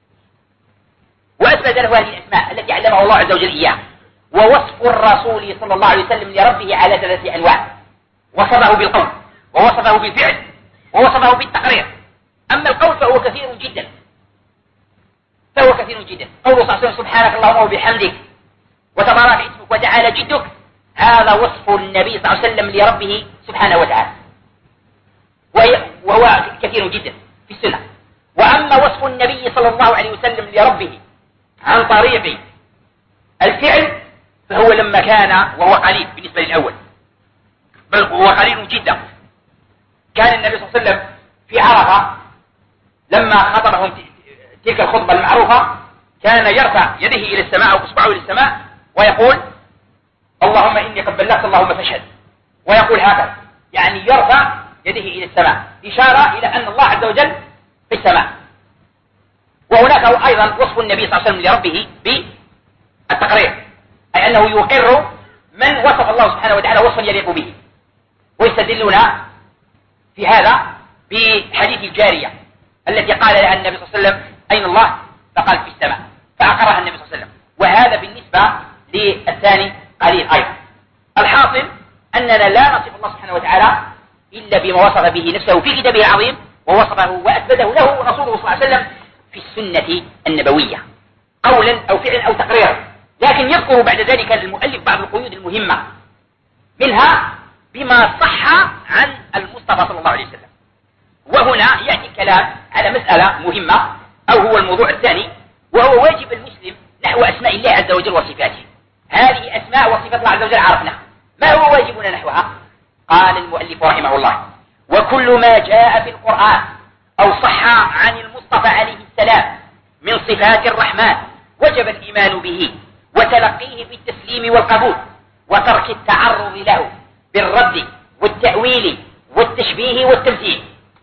وأثبت له هذه الأسماء التي علمه الله عز وجل إياه. ووصف الرسول صلى الله عليه وسلم لربه على ثلاثة أنواع: وصفه بالقول، ووصفه بالفعل، ووصفه بالتقرير. أما القول فهو كثير جدا، فهو كثير جدا. قوله صلى الله عليه وسلم: سبحانك اللهم وبحمدك وتبارك اسمك وتعالى جدك، هذا وصف النبي صلى الله عليه وسلم لربه سبحانه وتعالى، وهو كثير جدا في السنة. وأما وصف النبي صلى الله عليه وسلم لربه عن طريق الفعل فهو لما كان، وهو قليل بالنسبة للأول، بل هو قليل جدا. كان النبي صلى الله عليه وسلم في عرفة لما خطبهم تلك الخطبة المعروفة كان يرفع يده إلى السماء أو إصبعه إلى السماء ويقول: اللهم إني قد بلغت اللهم فاشهد، ويقول هكذا، يعني يرفع يده إلى السماء إشارة إلى أن الله عز وجل في السماء. وهناك أيضا وصف النبي صلى الله عليه وسلم لربه بالتقرير، أي أنه يقر من وصف الله سبحانه وتعالى وصفا يليق به. ويستدلون في هذا بحديث الجارية التي قال لها النبي صلى الله عليه وسلم: أين الله؟ فقال: في السماء، فأقرها النبي صلى الله عليه وسلم. وهذا بالنسبة للثاني قليل أيضا. الحاصل أننا لا نصف الله سبحانه وتعالى إلا بما وصف به نفسه في كتابه العظيم، ووصفه وأثبته له رسوله صلى الله عليه وسلم في السنة النبوية، قولا أو فعلا أو تقريرا. لكن يذكر بعد ذلك المؤلف بعض القيود المهمة، منها بما صح عن المصطفى صلى الله عليه وسلم. وهنا يأتي الكلام على مسألة مهمة، أو هو الموضوع الثاني، وهو واجب المسلم نحو أسماء الله عز وجل وصفاته. هذه أسماء وصفات الله عز وجل عرفناها، ما هو واجبنا نحوها؟ قال المؤلف رحمه الله: وكل ما جاء في القرآن أو صح عن المصطفى عليه السلام من صفات الرحمن وجب الإيمان به وتلقيه بالتسليم والقبول، وترك التعرض له بالرد والتأويل والتشبيه والتمثيل.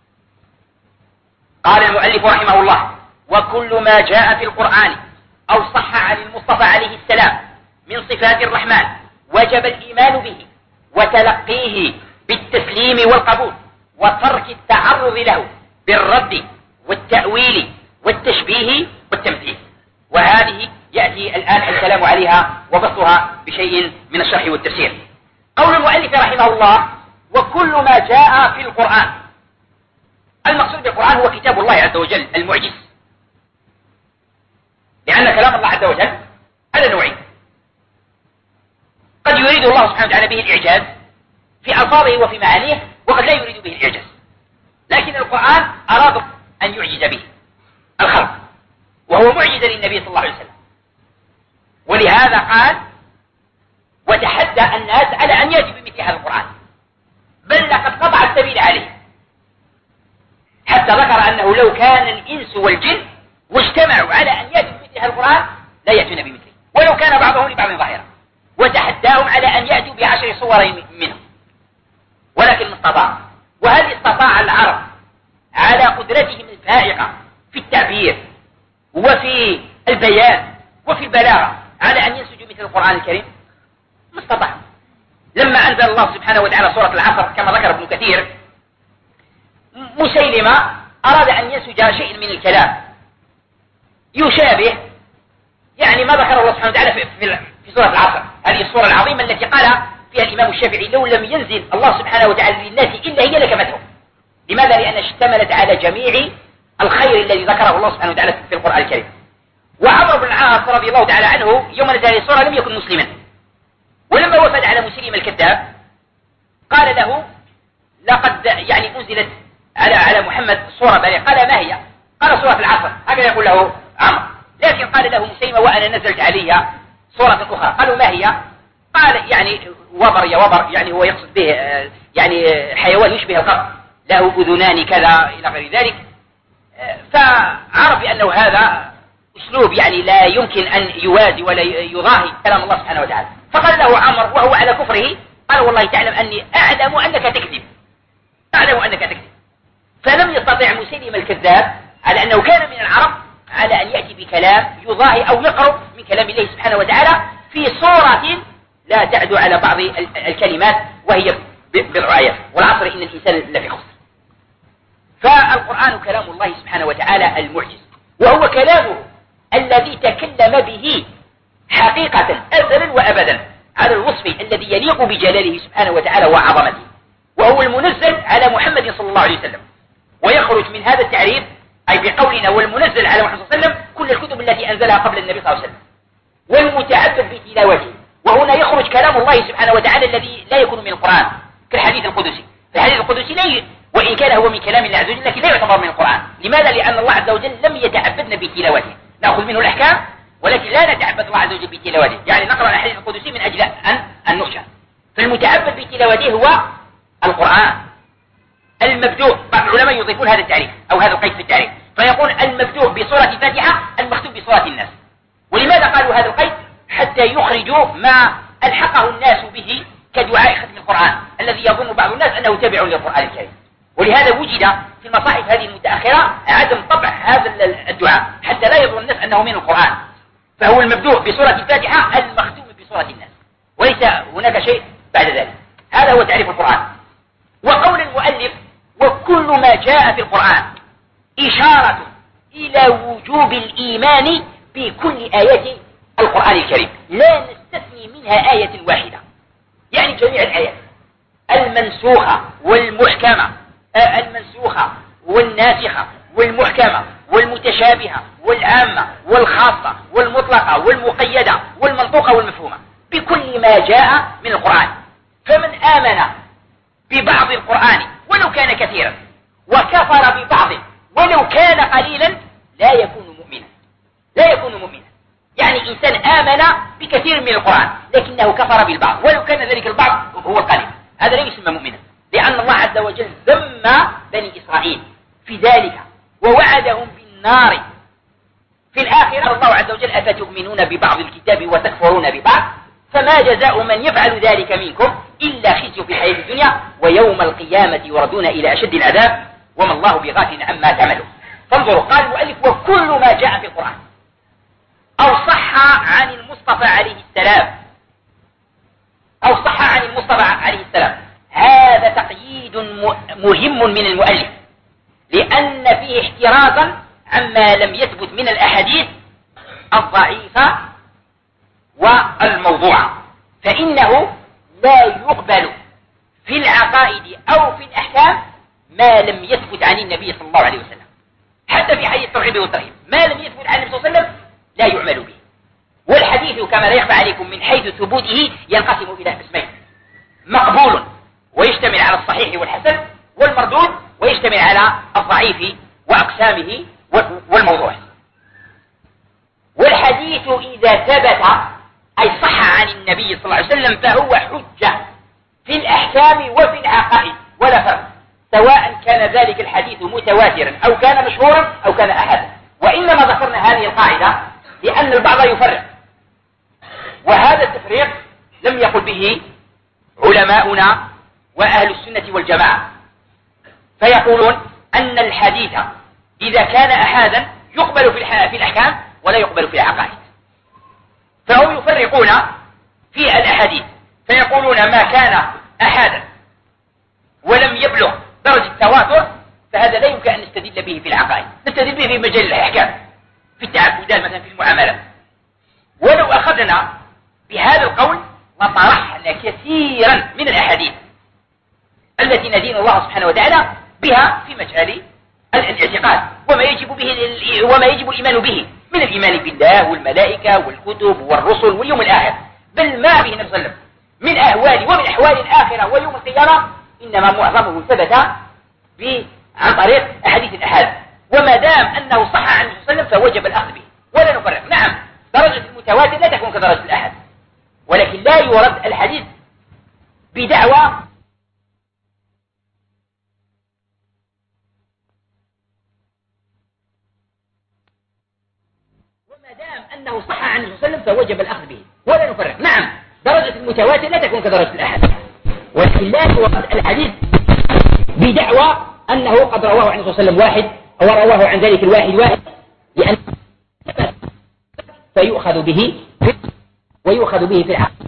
قال المؤلف رحمه الله: وكل ما جاء في القرآن أو صح عن المصطفى عليه السلام من صفات الرحمن وجب الإيمان به وتلقيه بالتسليم والقبول، وترك التعرض له بالرد والتأويل والتشبيه والتمثيل. وهذه يأتي الآن الكلام عليها وبسطها بشيء من الشرح والتفسير. قول المؤلف رحمه الله: وكل ما جاء في القرآن. المقصود بالقرآن هو كتاب الله عز وجل المعجز، لأن كلام الله عز وجل على نوعين: قد يريد الله سبحانه وتعالى به الإعجاز في ألفاظه وفي معانيه، وقد لا يريد به الإعجاز. لكن القرآن أراد أن يعجز به الخلق، وهو معجز للنبي صلى الله عليه وسلم. ولهذا قال: وتحدى الناس على أن يأتوا بمثل هذا القرآن، بل لقد قطع السبيل عليه، حتى ذكر أنه لو كان الإنس والجن واجتمعوا على أن يأتوا بمثل هذا القرآن لا يأتون بمثله، ولو كان بعضهم لبعض ظاهرا. وتحداهم على أن يأتوا بعشر صور منه، ولكن ما استطاع. وهل استطاع العرب على قدرتهم الفائقة في التعبير وفي البيان وفي البلاغة على أن ينسجوا مثل القرآن الكريم؟ ما استطاع. لما أنزل الله سبحانه وتعالى سورة العصر كما ذكر ابن كثير، مسيلمة أراد أن ينسج شيء من الكلام يشابه يعني ما ذكر الله سبحانه وتعالى في, في, في سورة العصر، هذه السورة العظيمة التي قال فيها الإمام الشافعي: لو لم ينزل الله سبحانه وتعالى للناس إلا هي لكفته. لماذا؟ لأن اشتملت على جميع الخير الذي ذكره الله سبحانه وتعالى في القرآن الكريم. وعمر بن العاص رضي الله تعالى عنه يوم نزل السورة لم يكن مسلما، ولما وفد على مسيلم الكذاب قال له: لقد يعني أنزلت على على محمد صورة بليغة. قال: ما هي؟ قال: سورة العصر. هكذا يقول له عمرو. لكن قال له مسيلمة: وأنا نزلت علي صورة أخرى. قالوا ما هي؟ قال يعني وبر يا وبر، يعني هو يقصد به يعني حيوان يشبه القط له أذنان كذا إلى غير ذلك. فعرف أنه هذا أسلوب يعني لا يمكن أن يوازي ولا يضاهي كلام الله سبحانه وتعالى. فقال له عمر وهو على كفره، قال والله تعلم أني أعلم أنك تكذب، أعلم أنك تكذب. فلم يستطع مسيلم الكذاب على أنه كان من العرب على أن يأتي بكلام يضاهي أو يقرب من كلام الله سبحانه وتعالى في صورة لا تعدو على بعض الكلمات وهي بضع آيات. والعصر إن الإنسان لفي خسر. فالقرآن كلام الله سبحانه وتعالى المعجز، وهو كلامه الذي تكلم به حقيقة أزلا وأبدا على الوصف الذي يليق بجلاله سبحانه وتعالى وعظمته، وهو المنزل على محمد صلى الله عليه وسلم. ويخرج من هذا التعريف أي بقولنا والمنزل على محمد صلى الله عليه وسلم كل الكتب التي أنزلها قبل النبي صلى الله عليه وسلم، والمتعبد بتلاوته. وهنا يخرج كلام الله سبحانه وتعالى الذي لا يكون من القرآن كالحديث القدسي. الحديث القدسي لا وإن كان هو من كلام الله عز وجل لكن لا يعتبر من القرآن. لماذا؟ لأن الله عز وجل لم يتعبدنا بتلاوته، نأخذ منه الأحكام ولكن لا نتعبد الله عز وجل بتلاوته، يعني نقرأ الحديث القدسي من أجل أن, أن نخشى. فالمتعبد بتلاوته هو القرآن المبدوء. بعض العلماء يضيفون هذا التعريف أو هذا القيد في التعريف، فيقول المبدوء بصورة الفاتحة المختوم بصورة الناس. ولماذا قالوا هذا القيد؟ حتى يخرجوا ما ألحقه الناس به كدعاء ختم القرآن الذي يظن بعض الناس أنه تابع للقرآن الكريم. ولهذا وجد في المصاحف هذه المتأخرة عدم طبع هذا الدعاء حتى لا يظن الناس أنه من القرآن. فهو المبدوء بصورة الفاتحة المختوم بصورة الناس، وليس هناك شيء بعد ذلك. هذا هو تعريف القرآن. وقول المؤلف وكل ما جاء في القرآن إشارة إلى وجوب الإيمان بكل آيات القرآن الكريم، لا نستثني منها آية واحدة، يعني جميع الآيات المنسوخة والمحكمة، آه المنسوخة والناسخة والمحكمة والمتشابهة والعامة والخاصة والمطلقة والمقيدة والمنطوقة والمفهومة، بكل ما جاء من القرآن. فمن آمن ببعض القرآن ولو كان كثيرا وكفر ببعض ولو كان قليلا لا يكون مؤمنا، لا يكون مؤمنا. يعني إنسان آمن بكثير من القرآن لكنه كفر بالبعض ولو كان ذلك البعض هو القليل، هذا لا يسمى مؤمنا، لأن الله عز وجل ذم بني إسرائيل في ذلك ووعدهم بالنار في الآخرة. الله عز وجل أفتؤمنون ببعض الكتاب وتكفرون ببعض فما جزاء من يفعل ذلك منكم إلا خزي في الحياة الدنيا ويوم القيامة يردون إلى أشد العذاب وما الله بغافل عما تعملون. فانظروا، قال المؤلف وكل ما جاء في القرآن أو صح عن المصطفى عليه السلام أو صح عن المصطفى عليه السلام، هذا تقييد مهم من المؤلف لأن فيه احترازا عما لم يثبت من الأحاديث الضعيفة والموضوعة، فإنه لا يقبل في العقائد أو في الأحكام ما لم يثبت عن النبي صلى الله عليه وسلم. حتى في حديث الترغيب والترهيب ما لم يثبت عن النبي صلى الله عليه وسلم لا يعمل به. والحديث كما لا يخفى عليكم من حيث ثبوته ينقسم إلى قسمين: مقبول ويشتمل على الصحيح والحسن، والمردود ويشتمل على الضعيف وأقسامه والموضوع. والحديث إذا ثبت أي صح عن النبي صلى الله عليه وسلم فهو حجة في الأحكام وفي العقائد ولا فرق، سواء كان ذلك الحديث متواترا أو كان مشهورا أو كان أحدا. وإنما ذكرنا هذه القاعدة لأن البعض يفرق، وهذا التفريق لم يقل به علماؤنا وأهل السنة والجماعة، فيقولون أن الحديث إذا كان أحادا يقبل في الأحكام ولا يقبل في العقائد. فهم يفرقون في الأحاديث فيقولون ما كان أحادا ولم يبلغ درجة التواتر فهذا لا يمكن أن نستدل به في العقائد، نستدل به في مجال الأحكام في التعبدات مثلا في المعاملات. ولو أخذنا بهذا القول لطرحنا كثيرا من الأحاديث التي ندين الله سبحانه وتعالى بها في مجال الاعتقاد وما يجب به وما يجب الإيمان به من الإيمان بالله والملائكة والكتب والرسل واليوم الآخر، بل ما به نفسه من أهوال ومن أحوال الآخرة ويوم القيامة إنما معظمه ثبت عن طريق أحاديث الأحاد. وما دام أنه صح عنه صلى الله عليه وسلم فوجب الأخذ به ولا نفرق. نعم درجة المتواتر لا تكون كدرجة الأحد، ولكن لا يورد الحديث بدعوى وما دام أنه صح عن النبي صلى الله عليه وسلم فوجب الأخذ به ولا نفرق. نعم درجة المتواتر لا تكون كدرجة الأحد، ولكن لا يورد الحديث بدعوى أنه قد رواه عن النبي صلى الله عليه وسلم واحد أو رواه عن ذلك الواحد واحد، لأن فيؤخذ به ويؤخذ به في العقل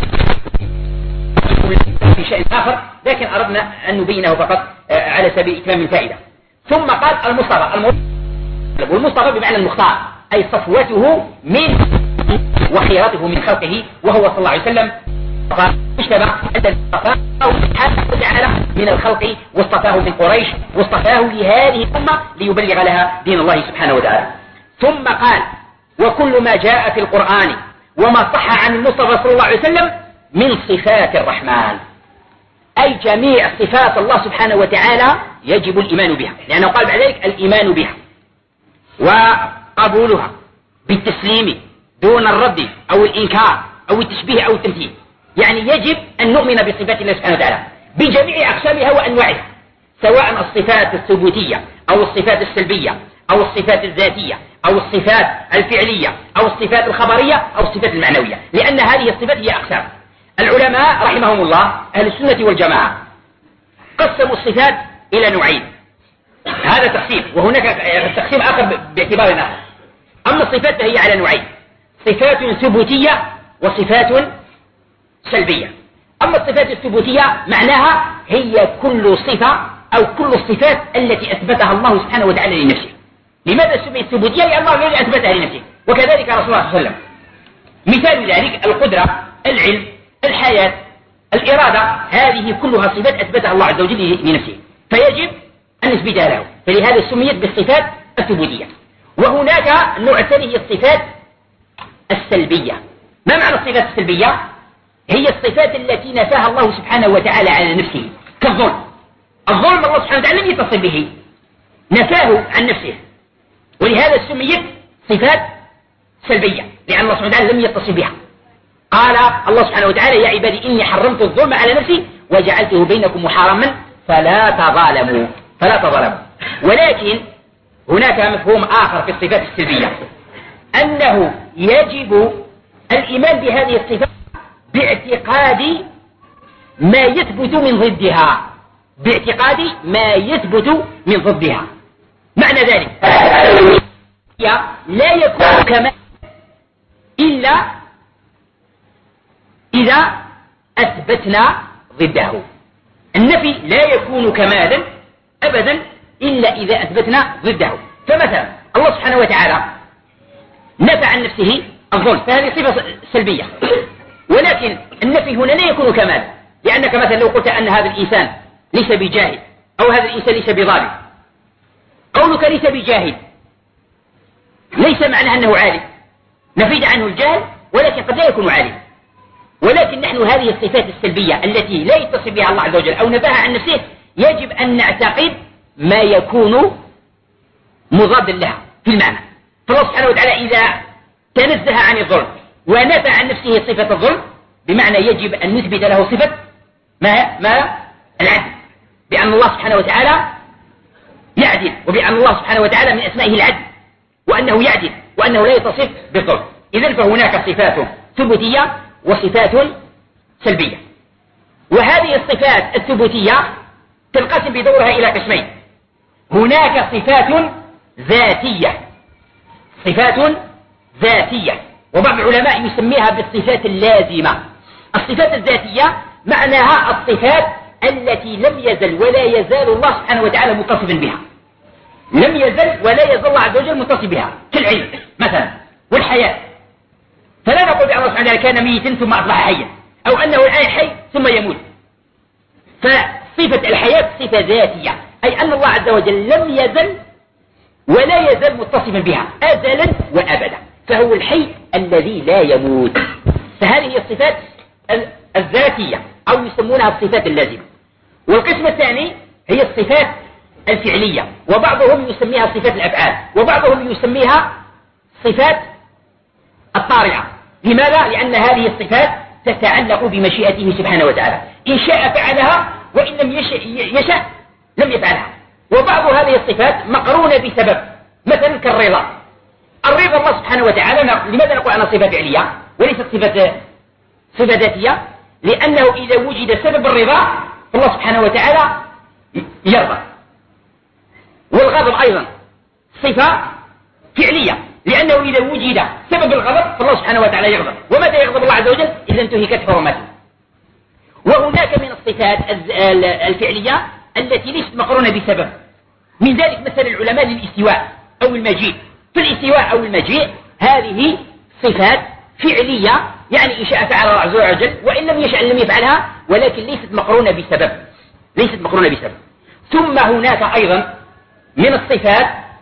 في شيء آخر، لكن أردنا أن نبينه فقط على سبيل إتمام الفائدة. ثم قال المصطفى، والمصطفى بمعنى المختار، أي صفوته من وخيرته من خلقه، وهو صلى الله عليه وسلم اشتبه أن اصطفاه تعالى من الخلق، واصطفاه من قريش، واصطفاه لهذه الأمة ليبلغ لها دين الله سبحانه وتعالى. ثم قال وكل ما جاء في القرآن وما صح عن المصطفى صلى الله عليه وسلم من صفات الرحمن، أي جميع صفات الله سبحانه وتعالى يجب الإيمان بها، لأنه قال بعد ذلك الإيمان بها وقبولها بالتسليم دون الرد أو الإنكار أو التشبيه أو التمثيل. يعني يجب أن نؤمن بصفات الله سبحانه وتعالى بجميع أقسامها وأنواعها، سواء الصفات الثبوتية أو الصفات السلبية أو الصفات الذاتية أو الصفات الفعلية أو الصفات الخبرية أو الصفات المعنوية، لأن هذه الصفات هي أقسام. العلماء رحمهم الله أهل السنة والجماعة قسموا الصفات إلى نوعين، هذا تقسيم، وهناك تقسيم آخر باعتبار آخر. أما الصفات فهي على نوعين، صفات ثبوتية وصفات سلبية. أما الصفات الثبوتية معناها هي كل صفة أو كل الصفات التي أثبتها الله سبحانه وتعالى لنفسه. لماذا سميت ثبوتية؟ لأن الله الذي أثبتها لنفسه، وكذلك رسول الله صلى الله عليه وسلم. مثال ذلك القدرة، العلم، الحياة، الإرادة، هذه كلها صفات أثبتها الله عز وجل لنفسه، فيجب أن نثبتها له، فلهذا سميت بالصفات الثبوتية. وهناك نوع ثاني هي الصفات السلبية. ما معنى الصفات السلبية؟ هي الصفات التي نفاها الله سبحانه وتعالى على نفسه، كالظلم. الظلم الله سبحانه وتعالى لم يتصل به، نفاه عن نفسه، ولهذا سميت صفات سلبية، لأن الله سبحانه وتعالى لم يتصل بها. قال الله سبحانه وتعالى يا عبادي إني حرمت الظلم على نفسي وجعلته بينكم محرما فلا تظالموا فلا تظالموا. ولكن هناك مفهوم آخر في الصفات السلبية، أنه يجب الإيمان بهذه الصفات باعتقاد ما يثبت من ضدها، باعتقاد ما يثبت من ضدها. معنى ذلك لا يكون كمال إلا إذا أثبتنا ضده. النفي لا يكون كمالا أبدا إلا إذا أثبتنا ضده. فمثلا الله سبحانه وتعالى نفى عن نفسه الظلم، فهذه صفة سلبية، ولكن النفي هنا لا يكون كمالا، لأنك مثلا لو قلت أن هذا الإنسان ليس بجاهل أو هذا الإنسان ليس بظالم، قولك ليس بجاهل ليس معنى أنه عالم، نفيد عنه الجهل، ولكن قد لا يكون عالم. ولكن نحن هذه الصفات السلبية التي لا يتصف بها الله عز وجل أو نفاها عن نفسه يجب أن نعتقد ما يكون مضادا لها في المعنى. فالله سبحانه وتعالى إذا تنزه عن الظلم ونفى عن نفسه صفة الظلم، بمعنى يجب أن نثبت له صفة ما ما العدل، بأن الله سبحانه وتعالى يعدل، وبأن الله سبحانه وتعالى من أسمائه العدل، وأنه يعدل، وأنه لا يتصف بالظلم. إذن فهناك صفات ثبوتية وصفات سلبية، وهذه الصفات الثبوتية تنقسم بدورها إلى قسمين. هناك صفات ذاتية، صفات ذاتية، وبعض العلماء يسميها بالصفات اللازمة. الصفات الذاتية معناها الصفات التي لم يزل ولا يزال الله سبحانه وتعالى متصفا بها، لم يزل ولا يزال الله عز وجل متصف بها، كالعلم مثلا والحياة. فلا نقول بأن الله سبحانه وتعالى كان ميتا ثم أصبح حيا، أو أنه الآن حي ثم يموت. فصفة الحياة صفة ذاتية، أي أن الله عز وجل لم يزل ولا يزال متصفا بها أزلا وأبدا، فهو الحي الذي لا يموت. فهذه الصفات الذاتية أو يسمونها الصفات اللازمة. والقسم الثاني هي الصفات الفعلية، وبعضهم يسميها صفات الأفعال، وبعضهم يسميها صفات الطارئة. لماذا؟ لأن هذه الصفات تتعلق بمشيئته سبحانه وتعالى، إن شاء فعلها وإن لم يشأ لم يفعلها. وبعض هذه الصفات مقرونة بسبب، مثلا كالرضا. الرضا الله سبحانه وتعالى لماذا نقول عنها صفة فعلية وليست صفة صفة ذاتية؟ لأنه إذا وجد سبب الرضا فالله سبحانه وتعالى يرضى. والغضب أيضا صفة فعلية، لأنه إذا وجد سبب الغضب فالله سبحانه وتعالى يغضب. ومتى يغضب الله عز وجل؟ إذا انتهكت حرمته. وهناك من الصفات الفعلية التي ليست مقرونة بسبب، من ذلك مثل العلماء للاستواء أو المجيء. في الاستواء أو المجيء هذه صفات فعلية، يعني إن شاء فعل الله عز وجل وإن لم يشأ لم يفعلها، ولكن ليست مقرونة بسبب، ليست مقرونة بسبب. ثم هناك أيضا من الصفات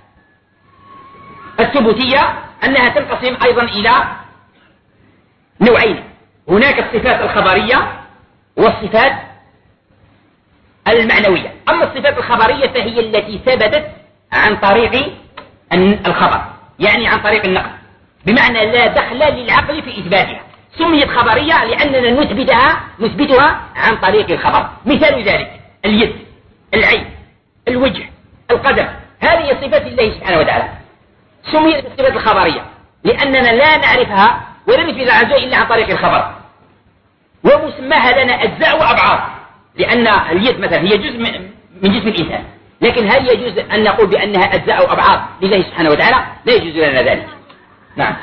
الثبوتية أنها تنقسم أيضا إلى نوعين. هناك الصفات الخبرية والصفات المعنوية. أما الصفات الخبرية فهي التي ثبتت عن طريق الخبر، يعني عن طريق النقل، بمعنى لا دخل للعقل في إثباتها. سميت خبرية لأننا نثبتها نثبتها عن طريق الخبر. مثال ذلك اليد، العين، الوجه، القدم، هذه صفات الله سبحانه وتعالى. سميت الصفات الخبرية لأننا لا نعرفها ولا نثبتها عز وجل إلا عن طريق الخبر. ومسماها لنا أجزاء وأبعاد، لأن اليد مثلا هي جزء من جسم الإنسان، لكن هل يجوز أن نقول بأنها أجزاء أو أبعاد لله سبحانه وتعالى؟ لا يجوز لنا ذلك. نعم.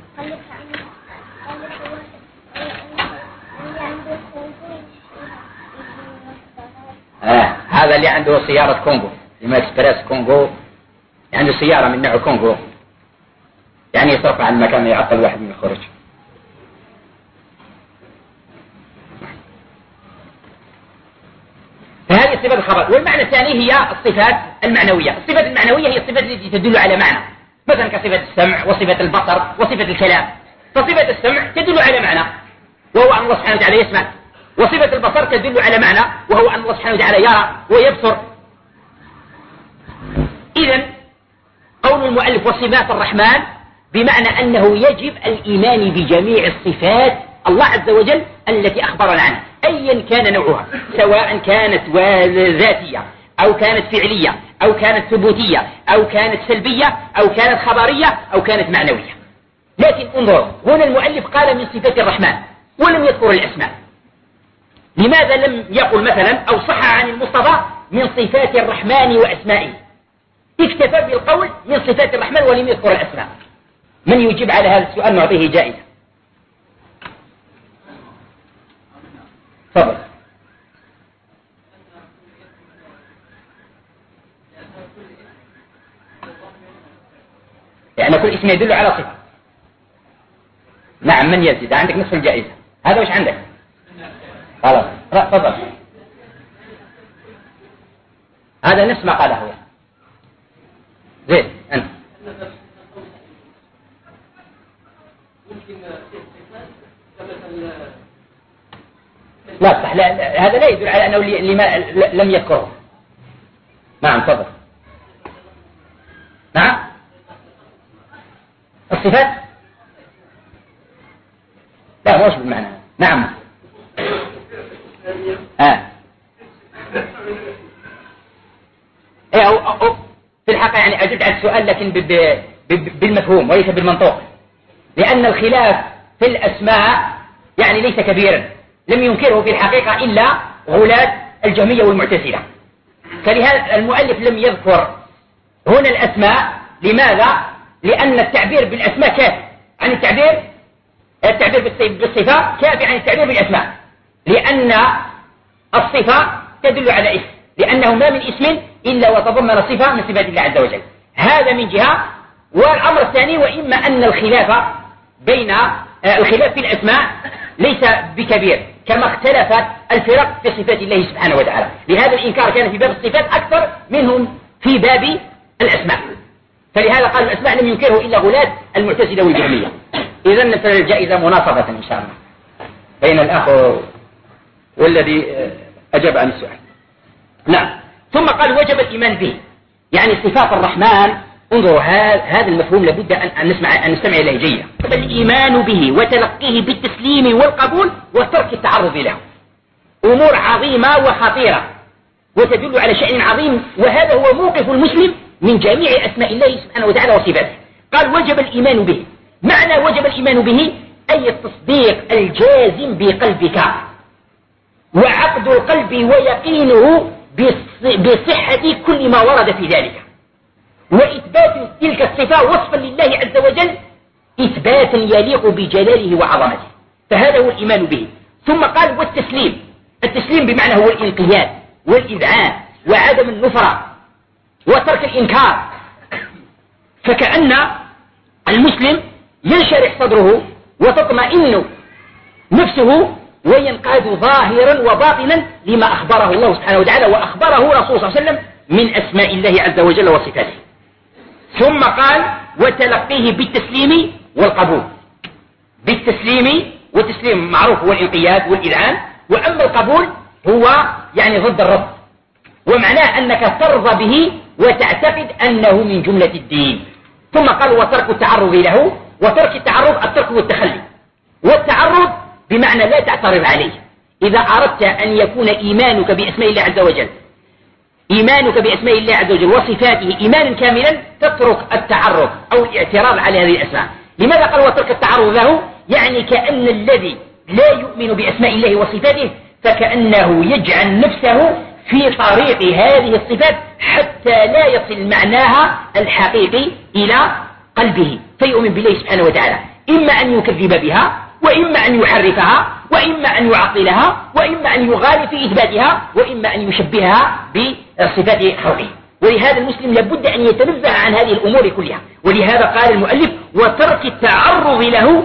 آه. هذا اللي عنده سيارة كونغو، لما اكسبريس كونغو، عنده سيارة من نوع كونغو، يعني يصرف عن المكان يعطل واحد من الخروج. فهذه الصفات الخبر. والمعنى الثاني هي الصفات المعنوية. الصفات المعنوية هي الصفات التي تدل على معنى، مثلا كصفة السمع وصفة البصر وصفة الكلام. فصفة السمع تدل على معنى وهو أن الله سبحانه وتعالى يسمع، وصفة البصر تدل على معنى وهو أن الله سبحانه وتعالى يرى ويبصر. إذن قول المؤلف وصفات الرحمن بمعنى أنه يجب الإيمان بجميع الصفات الله عز وجل التي أخبرنا عنها أيا كان نوعها، سواء كانت ذاتية أو كانت فعلية أو كانت ثبوتية أو كانت سلبية أو كانت خبرية أو كانت معنوية. لكن انظروا، هنا المؤلف قال من صفات الرحمن ولم يذكر الأسماء. لماذا لم يقل مثلا أو صح عن المصطفى من صفات الرحمن وأسمائه؟ اكتفى بالقول من صفات الرحمن ولم يذكر الأسماء. من يجيب على هذا السؤال نعطيه جائزة. تفضل. يعني كل اسم يدل على صفة. نعم. من يزيد؟ عندك نصف الجائزة. هذا وش عندك؟ خلاص تفضل. هذا نصف ما قاله هو. زين أنت. لا صح، لا هذا لا يدل على أنه لما لم يذكره. نعم تفضل. نعم. الصفات لا مش بالمعنى. نعم. آه. إيه أو, أو في الحقيقة يعني أجبت على السؤال لكن بالمفهوم وليس بالمنطوق، لأن الخلاف في الأسماء يعني ليس كبيرا، لم ينكره في الحقيقة إلا غلاة الجهمية والمعتزلة. فلهذا المؤلف لم يذكر هنا الأسماء. لماذا؟ لأن التعبير بالأسماء كافي عن التعبير التعبير بالصفات كافي عن التعبير بالأسماء، لأن الصفة تدل على اسم، لأنه ما من اسم إلا وتضمن صفة من صفات الله عز وجل. هذا من جهة. والأمر الثاني، وإما أن الخلاف بين الخلاف في الأسماء ليس بكبير كما اختلفت الفرق في صفات الله سبحانه وتعالى. لهذا الإنكار كان في باب الصفات أكثر منهم في باب الأسماء. فلهذا قال الأسماء لم ينكره إلا غلاة المعتزلة والجهمية. إذن نسأل الجائزة مناصبة إن شاء الله بين الأخ والذي أجاب عن السؤال. نعم. ثم قال وجب الإيمان به، يعني صفات الرحمن انظروا هذا المفهوم لابد أن نسمع أن نستمع إليه جيدا. الإيمان به وتلقيه بالتسليم والقبول وترك التعرض له أمور عظيمة وخطيرة وتدل على شأن عظيم، وهذا هو موقف المسلم من جميع أسماء الله سبحانه وتعالى وصفاته. قال وجب الإيمان به. معنى وجب الإيمان به أي التصديق الجازم بقلبك وعقد القلب ويقينه بصحة كل ما ورد في ذلك، وإثبات تلك الصفة وصفا لله عز وجل إثباتا يليق بجلاله وعظمته، فهذا هو الإيمان به. ثم قال والتسليم. التسليم بمعنى هو الانقياد والإذعان وعدم النفرة وترك الإنكار، فكأن المسلم ينشرح صدره وتطمئن نفسه وينقاد ظاهرا وباطنا لما أخبره الله سبحانه وتعالى وأخبره رسول صلى الله عليه وسلم من أسماء الله عز وجل وصفاته. ثم قال وتلقيه بالتسليم والقبول. بالتسليم، والتسليم معروف هو الانقياد والإذعان، وأما القبول هو يعني ضد الرد، ومعناه أنك ترضى به وتعتقد أنه من جملة الدين. ثم قال وترك التعرض له. وترك التعرض الترك والتخلي، والتعرض بمعنى لا تعترض عليه. إذا أردت أن يكون إيمانك بأسماء الله عز وجل إيمانك بأسماء الله عز وجل وصفاته إيمانا كاملا تترك التعرض أو الاعتراض على هذه الأسماء. لماذا قال وترك التعرض له؟ يعني كأن الذي لا يؤمن بأسماء الله وصفاته فكأنه يجعل نفسه في طريق هذه الصفات حتى لا يصل معناها الحقيقي إلى قلبه فيؤمن بالله سبحانه وتعالى، إما أن يكذب بها وإما أن يحرفها وإما أن يعطلها وإما أن يغالي في إثباتها وإما أن يشبهها بصفات خلقه. ولهذا المسلم لابد أن يتنزه عن هذه الأمور كلها. ولهذا قال المؤلف وترك التعرض له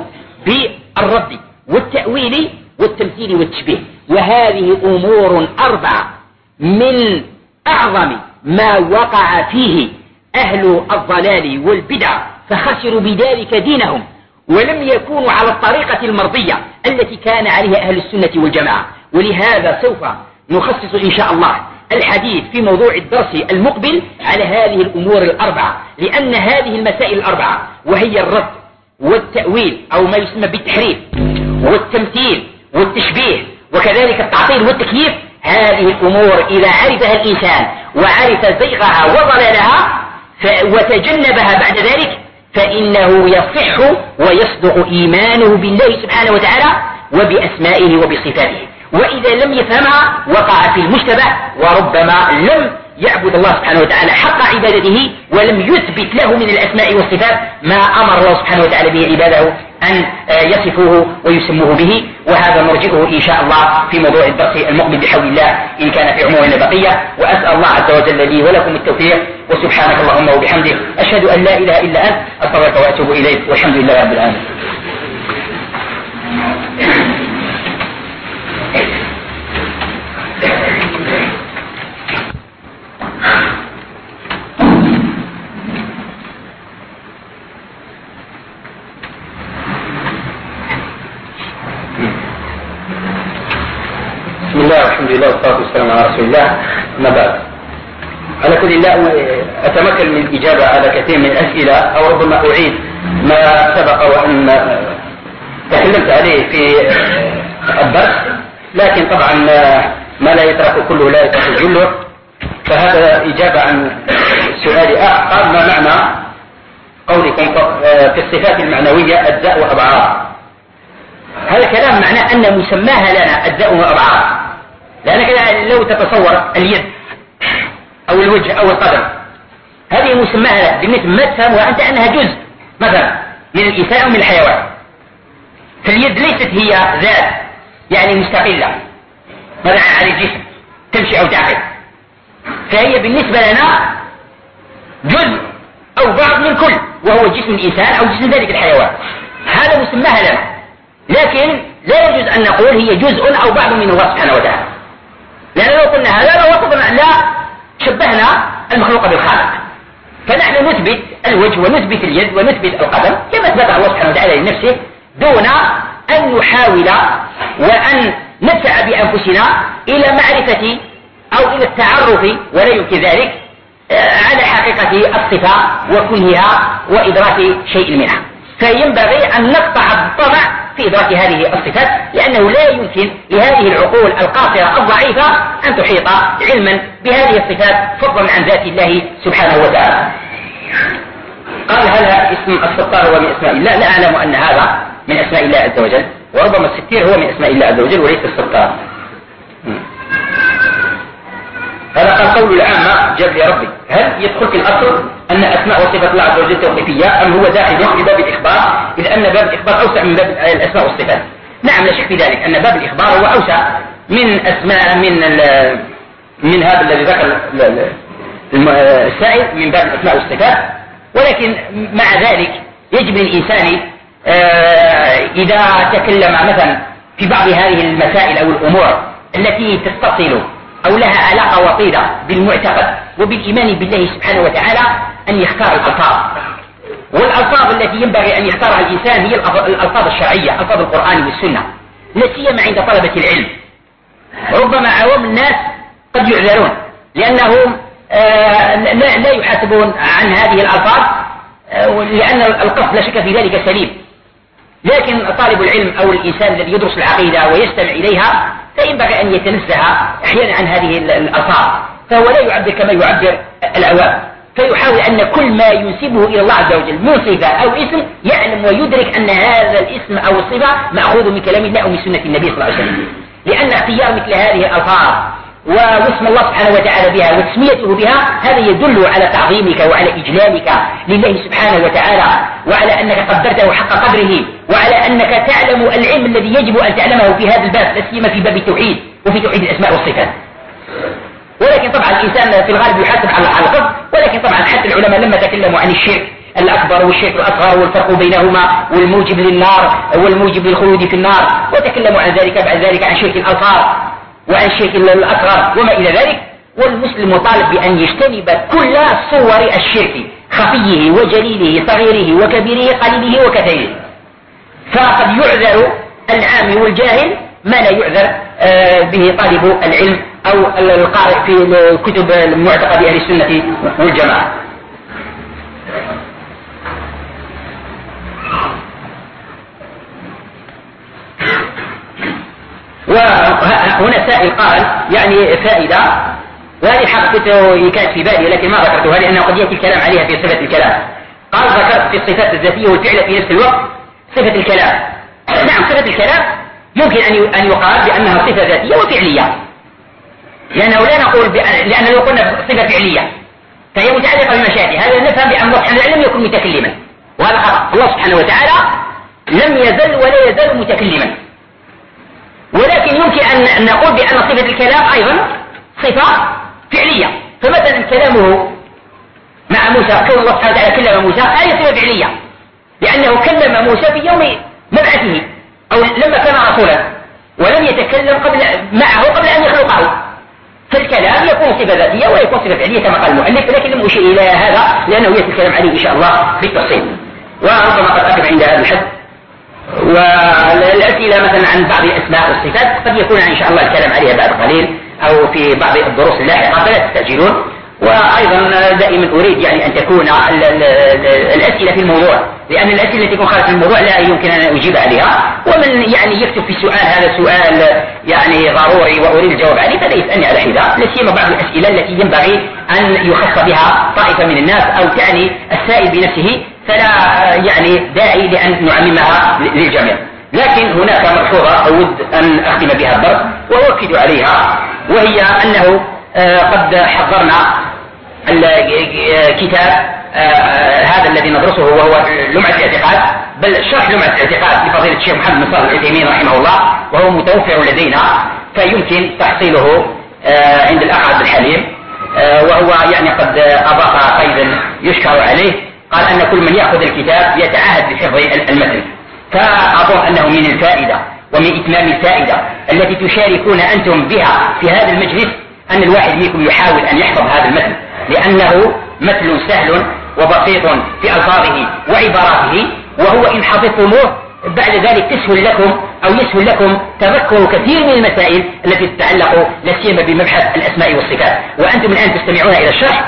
بالرد والتأويل والتمثيل والتشبيه. وهذه أمور أربعة من أعظم ما وقع فيه أهل الضلال والبدع فخسروا بذلك دينهم ولم يكونوا على الطريقة المرضية التي كان عليها أهل السنة والجماعة. ولهذا سوف نخصص إن شاء الله الحديث في موضوع الدرس المقبل على هذه الأمور الأربعة، لأن هذه المسائل الأربعة وهي الرد والتأويل أو ما يسمى بالتحريف والتمثيل والتشبيه وكذلك التعطيل والتكييف، هذه الأمور إذا عرفها الإنسان وعرف زيغها وضلالها وتجنبها بعد ذلك فإنه يصح ويصدق إيمانه بالله سبحانه وتعالى وبأسمائه وبصفاته. وإذا لم يفهمها وقع في المشتبه وربما لم يعبد الله سبحانه وتعالى حق عبادته ولم يثبت له من الأسماء والصفات ما أمر الله سبحانه وتعالى به عباده أن يصفوه ويسموه به. وهذا نرجئه إن شاء الله في موضوع الدرس المقبل بحول الله إن كان في عمرنا بقية. وأسأل الله عز وجل لي ولكم التوفيق، وسبحانك اللهم وبحمدك أشهد أن لا إله إلا أنت أستغفرك وأتوب إليك، والحمد لله رب العالمين. بسم الله والحمد لله والصلاة والسلام على رسول الله. أما بعد، على كل الله أتمكن من الإجابة على كثير من الأسئلة أو ربما أعيد ما سبق وأن تكلمت عليه في الدرس، لكن طبعا ما لا يترك كله لا يترك جله، فهذا إجابة عن سؤال آخر. ما معنى قولكم في الصفات المعنوية أجزاء وأبعاد؟ هذا كلام معناه أن مسماها لنا أجزاء وأبعاد، لأنك لو تتصور اليد أو الوجه أو القدم هذه مسماها بالنسبة ما تفهمها أنت أنها جزء مثلا من الإنسان أو من الحيوان. فاليد ليست هي ذات يعني مستقلة مثلا عن الجسم تمشي أو تعقل، فهي بالنسبة لنا جزء أو بعض من كل، وهو جسم الإنسان أو جسم ذلك الحيوان. هذا مسماها لنا، لكن لا يجوز أن نقول هي جزء أو بعض من الله سبحانه وتعالى، لأن لو قلنا هذا لو وصفنا لا شبهنا المخلوق بالخالق. فنحن نثبت الوجه ونثبت اليد ونثبت القدم كما اثبتها الله سبحانه وتعالى لنفسه، دون أن نحاول وأن نسعى بأنفسنا إلى معرفة أو إلى التعرف ولا يمكن ذلك على حقيقة حقيقة الصفة وكنهها وإدراك شيء منها. فينبغي أن نقطع بالطبع في إدراك هذه الصفات، لأنه لا يمكن لهذه العقول القاصرة الضعيفة أن تحيط علما بهذه الصفات فضلا عن ذات الله سبحانه وتعالى. قال هل اسم الستار هو من أسماء الله؟ لا أعلم أن هذا من أسماء الله عز وجل، وربما الستير هو من أسماء الله عز وجل وليس الستار. هذا قال قول العامة جل يا ربي. هل يدخل في الأصل أن أسماء وصفات الله عز وجل توقيفية أم هو داخل في باب الإخبار، إذ أن باب الإخبار أوسع من باب الأسماء والصفات؟ نعم لا شك في ذلك أن باب الإخبار هو أوسع من أسماء من من هذا الذي ذكر السائل من باب الأسماء والصفات، ولكن مع ذلك يجب للإنسان إذا تكلم مثلا في بعض هذه المسائل أو الأمور التي تتصل أو لها علاقة وطيدة بالمعتقد وبالإيمان بالله سبحانه وتعالى أن يختار الألفاظ، والألفاظ التي ينبغي أن يختارها الإنسان هي الألفاظ الشرعية، ألفاظ القرآن والسنة، لا سيما عند طلبة العلم. ربما عوام الناس قد يعذرون لأنهم لا يحاسبون عن هذه الألفاظ لأن القصد لا شك في ذلك سليم، لكن طالب العلم أو الإنسان الذي يدرس العقيدة ويستمع إليها فينبغي أن يتنزه أحيانا عن هذه الألفاظ، فهو لا يعبر كما يعبر العوام، فيحاول أن كل ما ينسبه إلى الله عز وجل من صفة أو اسم يعلم ويدرك أن هذا الاسم أو الصفة مأخوذ من كلام الله أو من سنة النبي صلى الله عليه وسلم، لأن اختيار مثل هذه الألفاظ واسم الله سبحانه وتعالى بها وتسميته بها هذا يدل على تعظيمك وعلى إجلالك لله سبحانه وتعالى، وعلى أنك قدرته حق قدره، وعلى أنك تعلم العلم الذي يجب أن تعلمه في هذا الباب لا سيما في باب التوحيد وفي توحيد الأسماء والصفات. ولكن طبعا الإنسان في الغالب يحاسب على القصد، ولكن طبعا حتى العلماء لما تكلموا عن الشرك الأكبر والشرك الأصغر والفرق بينهما والموجب للنار والموجب للخلود في النار، وتكلموا عن ذلك بعد ذلك عن شرك الألفاظ وعن الشرك الأصغر وما إلى ذلك، والمسلم طالب بأن يجتنب كل صور الشرك خفيه وجليله صغيره وكبيره قليله وكثيره، فقد يعذر العام والجاهل ما لا يعذر به طالب العلم أو القارئ في كتب المعتقد أهل السنة والجماعة. وهنا سائل قال يعني فائدة، وهذه حقيقة كانت في بالي لكن ما ذكرتها لأنه قد يأتي الكلام عليها في صفة الكلام. قال ذكرت في الصفات الذاتية والفعل في نفس الوقت صفة الكلام. نعم صفة الكلام يمكن أن يقال بأنها صفة ذاتية وفعلية، لأنه لا نقول بأن لأن لو قلنا صفة فعلية فهي متعلقة بمشاهده، هذا نفهم بأن الله سبحانه وتعالى لم يكن متكلما، وهذا خطأ. الله سبحانه وتعالى لم يزل ولا يزال متكلما، ولكن يمكن أن نقول بأن صفة الكلام أيضا صفة فعلية. فمثلا كلامه مع موسى، كون الله سبحانه وتعالى كلم موسى هذه صفة فعلية، لأنه كلم موسى في يوم مبعثه أو لما كان رسولا ولم يتكلم قبل معه قبل أن يخلقه، فالكلام يكون صفة ذاتية ويكون صفة فعلية كما قال المؤلف، لكن لم أشير إلى هذا لأنه يأتي الكلام عليه إن شاء الله بالتفصيل، وربما قد أقف عند هذا الحد. والأسئلة مثلا عن بعض الأسماء والصفات قد يكون إن شاء الله الكلام عليها بعد قليل أو في بعض الدروس اللاحقة فلا تستعجلون. وأيضا دائما أريد يعني أن تكون الأسئلة في الموضوع، لأن الأسئلة التي تكون خارج الموضوع لا يمكن أن أجيب عليها، ومن يعني يكتب في السؤال هذا سؤال يعني ضروري وأريد الجواب عليه فلا يسألني على حدة، لا سيما بعض الأسئلة التي ينبغي أن يخص بها طائفة من الناس أو تعني السائل بنفسه، فلا يعني داعي لأن نعممها للجميع. لكن هناك ملحوظة أود أن أختم بها الدرس وأؤكد عليها، وهي أنه قد حضرنا الكتاب هذا الذي ندرسه وهو لمعة الاعتقاد، بل شرح لمعة الاعتقاد لفضيلة الشيخ محمد بن صالح العثيمين رحمه الله، وهو متوفر لدينا فيمكن تحصيله عند الأخ عبد الحليم، وهو يعني قد أضاف قيدا يشكر عليه، قال أن كل من يأخذ الكتاب يتعهد بحفظ المتن، فأظن أنه من الفائدة ومن إتمام الفائدة التي تشاركون أنتم بها في هذا المجلس أن الواحد منكم يحاول أن يحفظ هذا المتن، لأنه متن سهل وبسيط في ألفاظه وعباراته، وهو إن حفظتموه بعد ذلك تسهل لكم أو يسهل لكم تذكر كثير من المسائل التي تتعلق لا سيما بمبحث الأسماء والصفات، وأنتم الآن تستمعون إلى الشرح،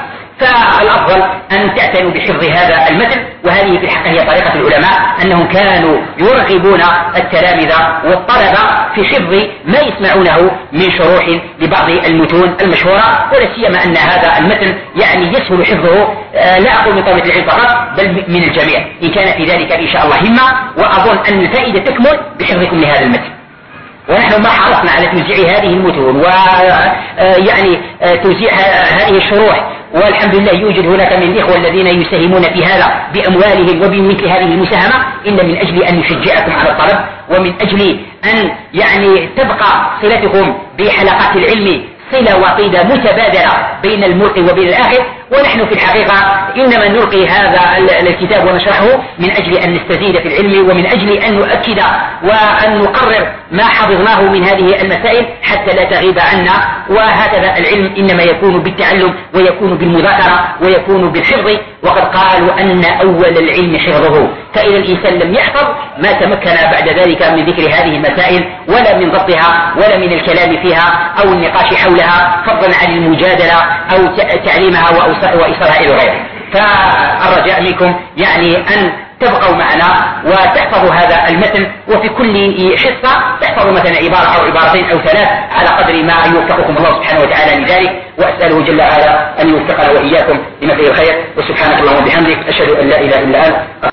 فالأفضل أن تعتنوا بحفظ هذا المتن. وهذه في الحقيقة هي طريقة العلماء، أنهم كانوا يرغبون التلامذة والطلبة في حفظ ما يسمعونه من شروح لبعض المتون المشهورة، ولا سيما أن هذا المتن يعني يسهل حفظه، لا أقول من طلبة العلم فقط بل من الجميع إن كان في ذلك إن شاء الله همة. وأظن أن الفائدة تكمل بحفظكم لهذا المتن. ونحن ما حرصنا على توزيع هذه المتون ويعني توزيع هذه الشروح، والحمد لله يوجد هناك من الإخوة الذين يساهمون في هذا بأموالهم وبمثل هذه المساهمة، إلا من أجل أن نشجعكم على الطلب، ومن أجل أن يعني تبقى صلتكم بحلقات العلم صلة وطيدة متبادلة بين الملقي وبين الآخر. ونحن في الحقيقة إنما نلقي هذا الكتاب ونشرحه من أجل أن نستزيد في العلم، ومن أجل أن نؤكد وأن نقرر ما حفظناه من هذه المسائل حتى لا تغيب عنا. وهكذا العلم إنما يكون بالتعلم، ويكون بالمذاكرة، ويكون بالحفظ. وقد قالوا أن أول العلم حفظه، فإذا الإنسان لم يحفظ ما تمكن بعد ذلك من ذكر هذه المسائل ولا من ضبطها ولا من الكلام فيها أو النقاش حولها، فضلا عن المجادلة أو تعليمها وإيصالها إلى غيره. فالرجاء منكم يعني أن تبقوا معنا وتحفظوا هذا المتن، وفي كل حصة تحفظوا مثلا عبارة أو عبارتين أو ثلاث على قدر ما يوفقكم الله سبحانه وتعالى لذلك. وأسأله جل وعلا أن يوفقنا وإياكم لما فيه الخير. وسبحانك اللهم وبحمدك، أشهد أن لا إله إلا أنت.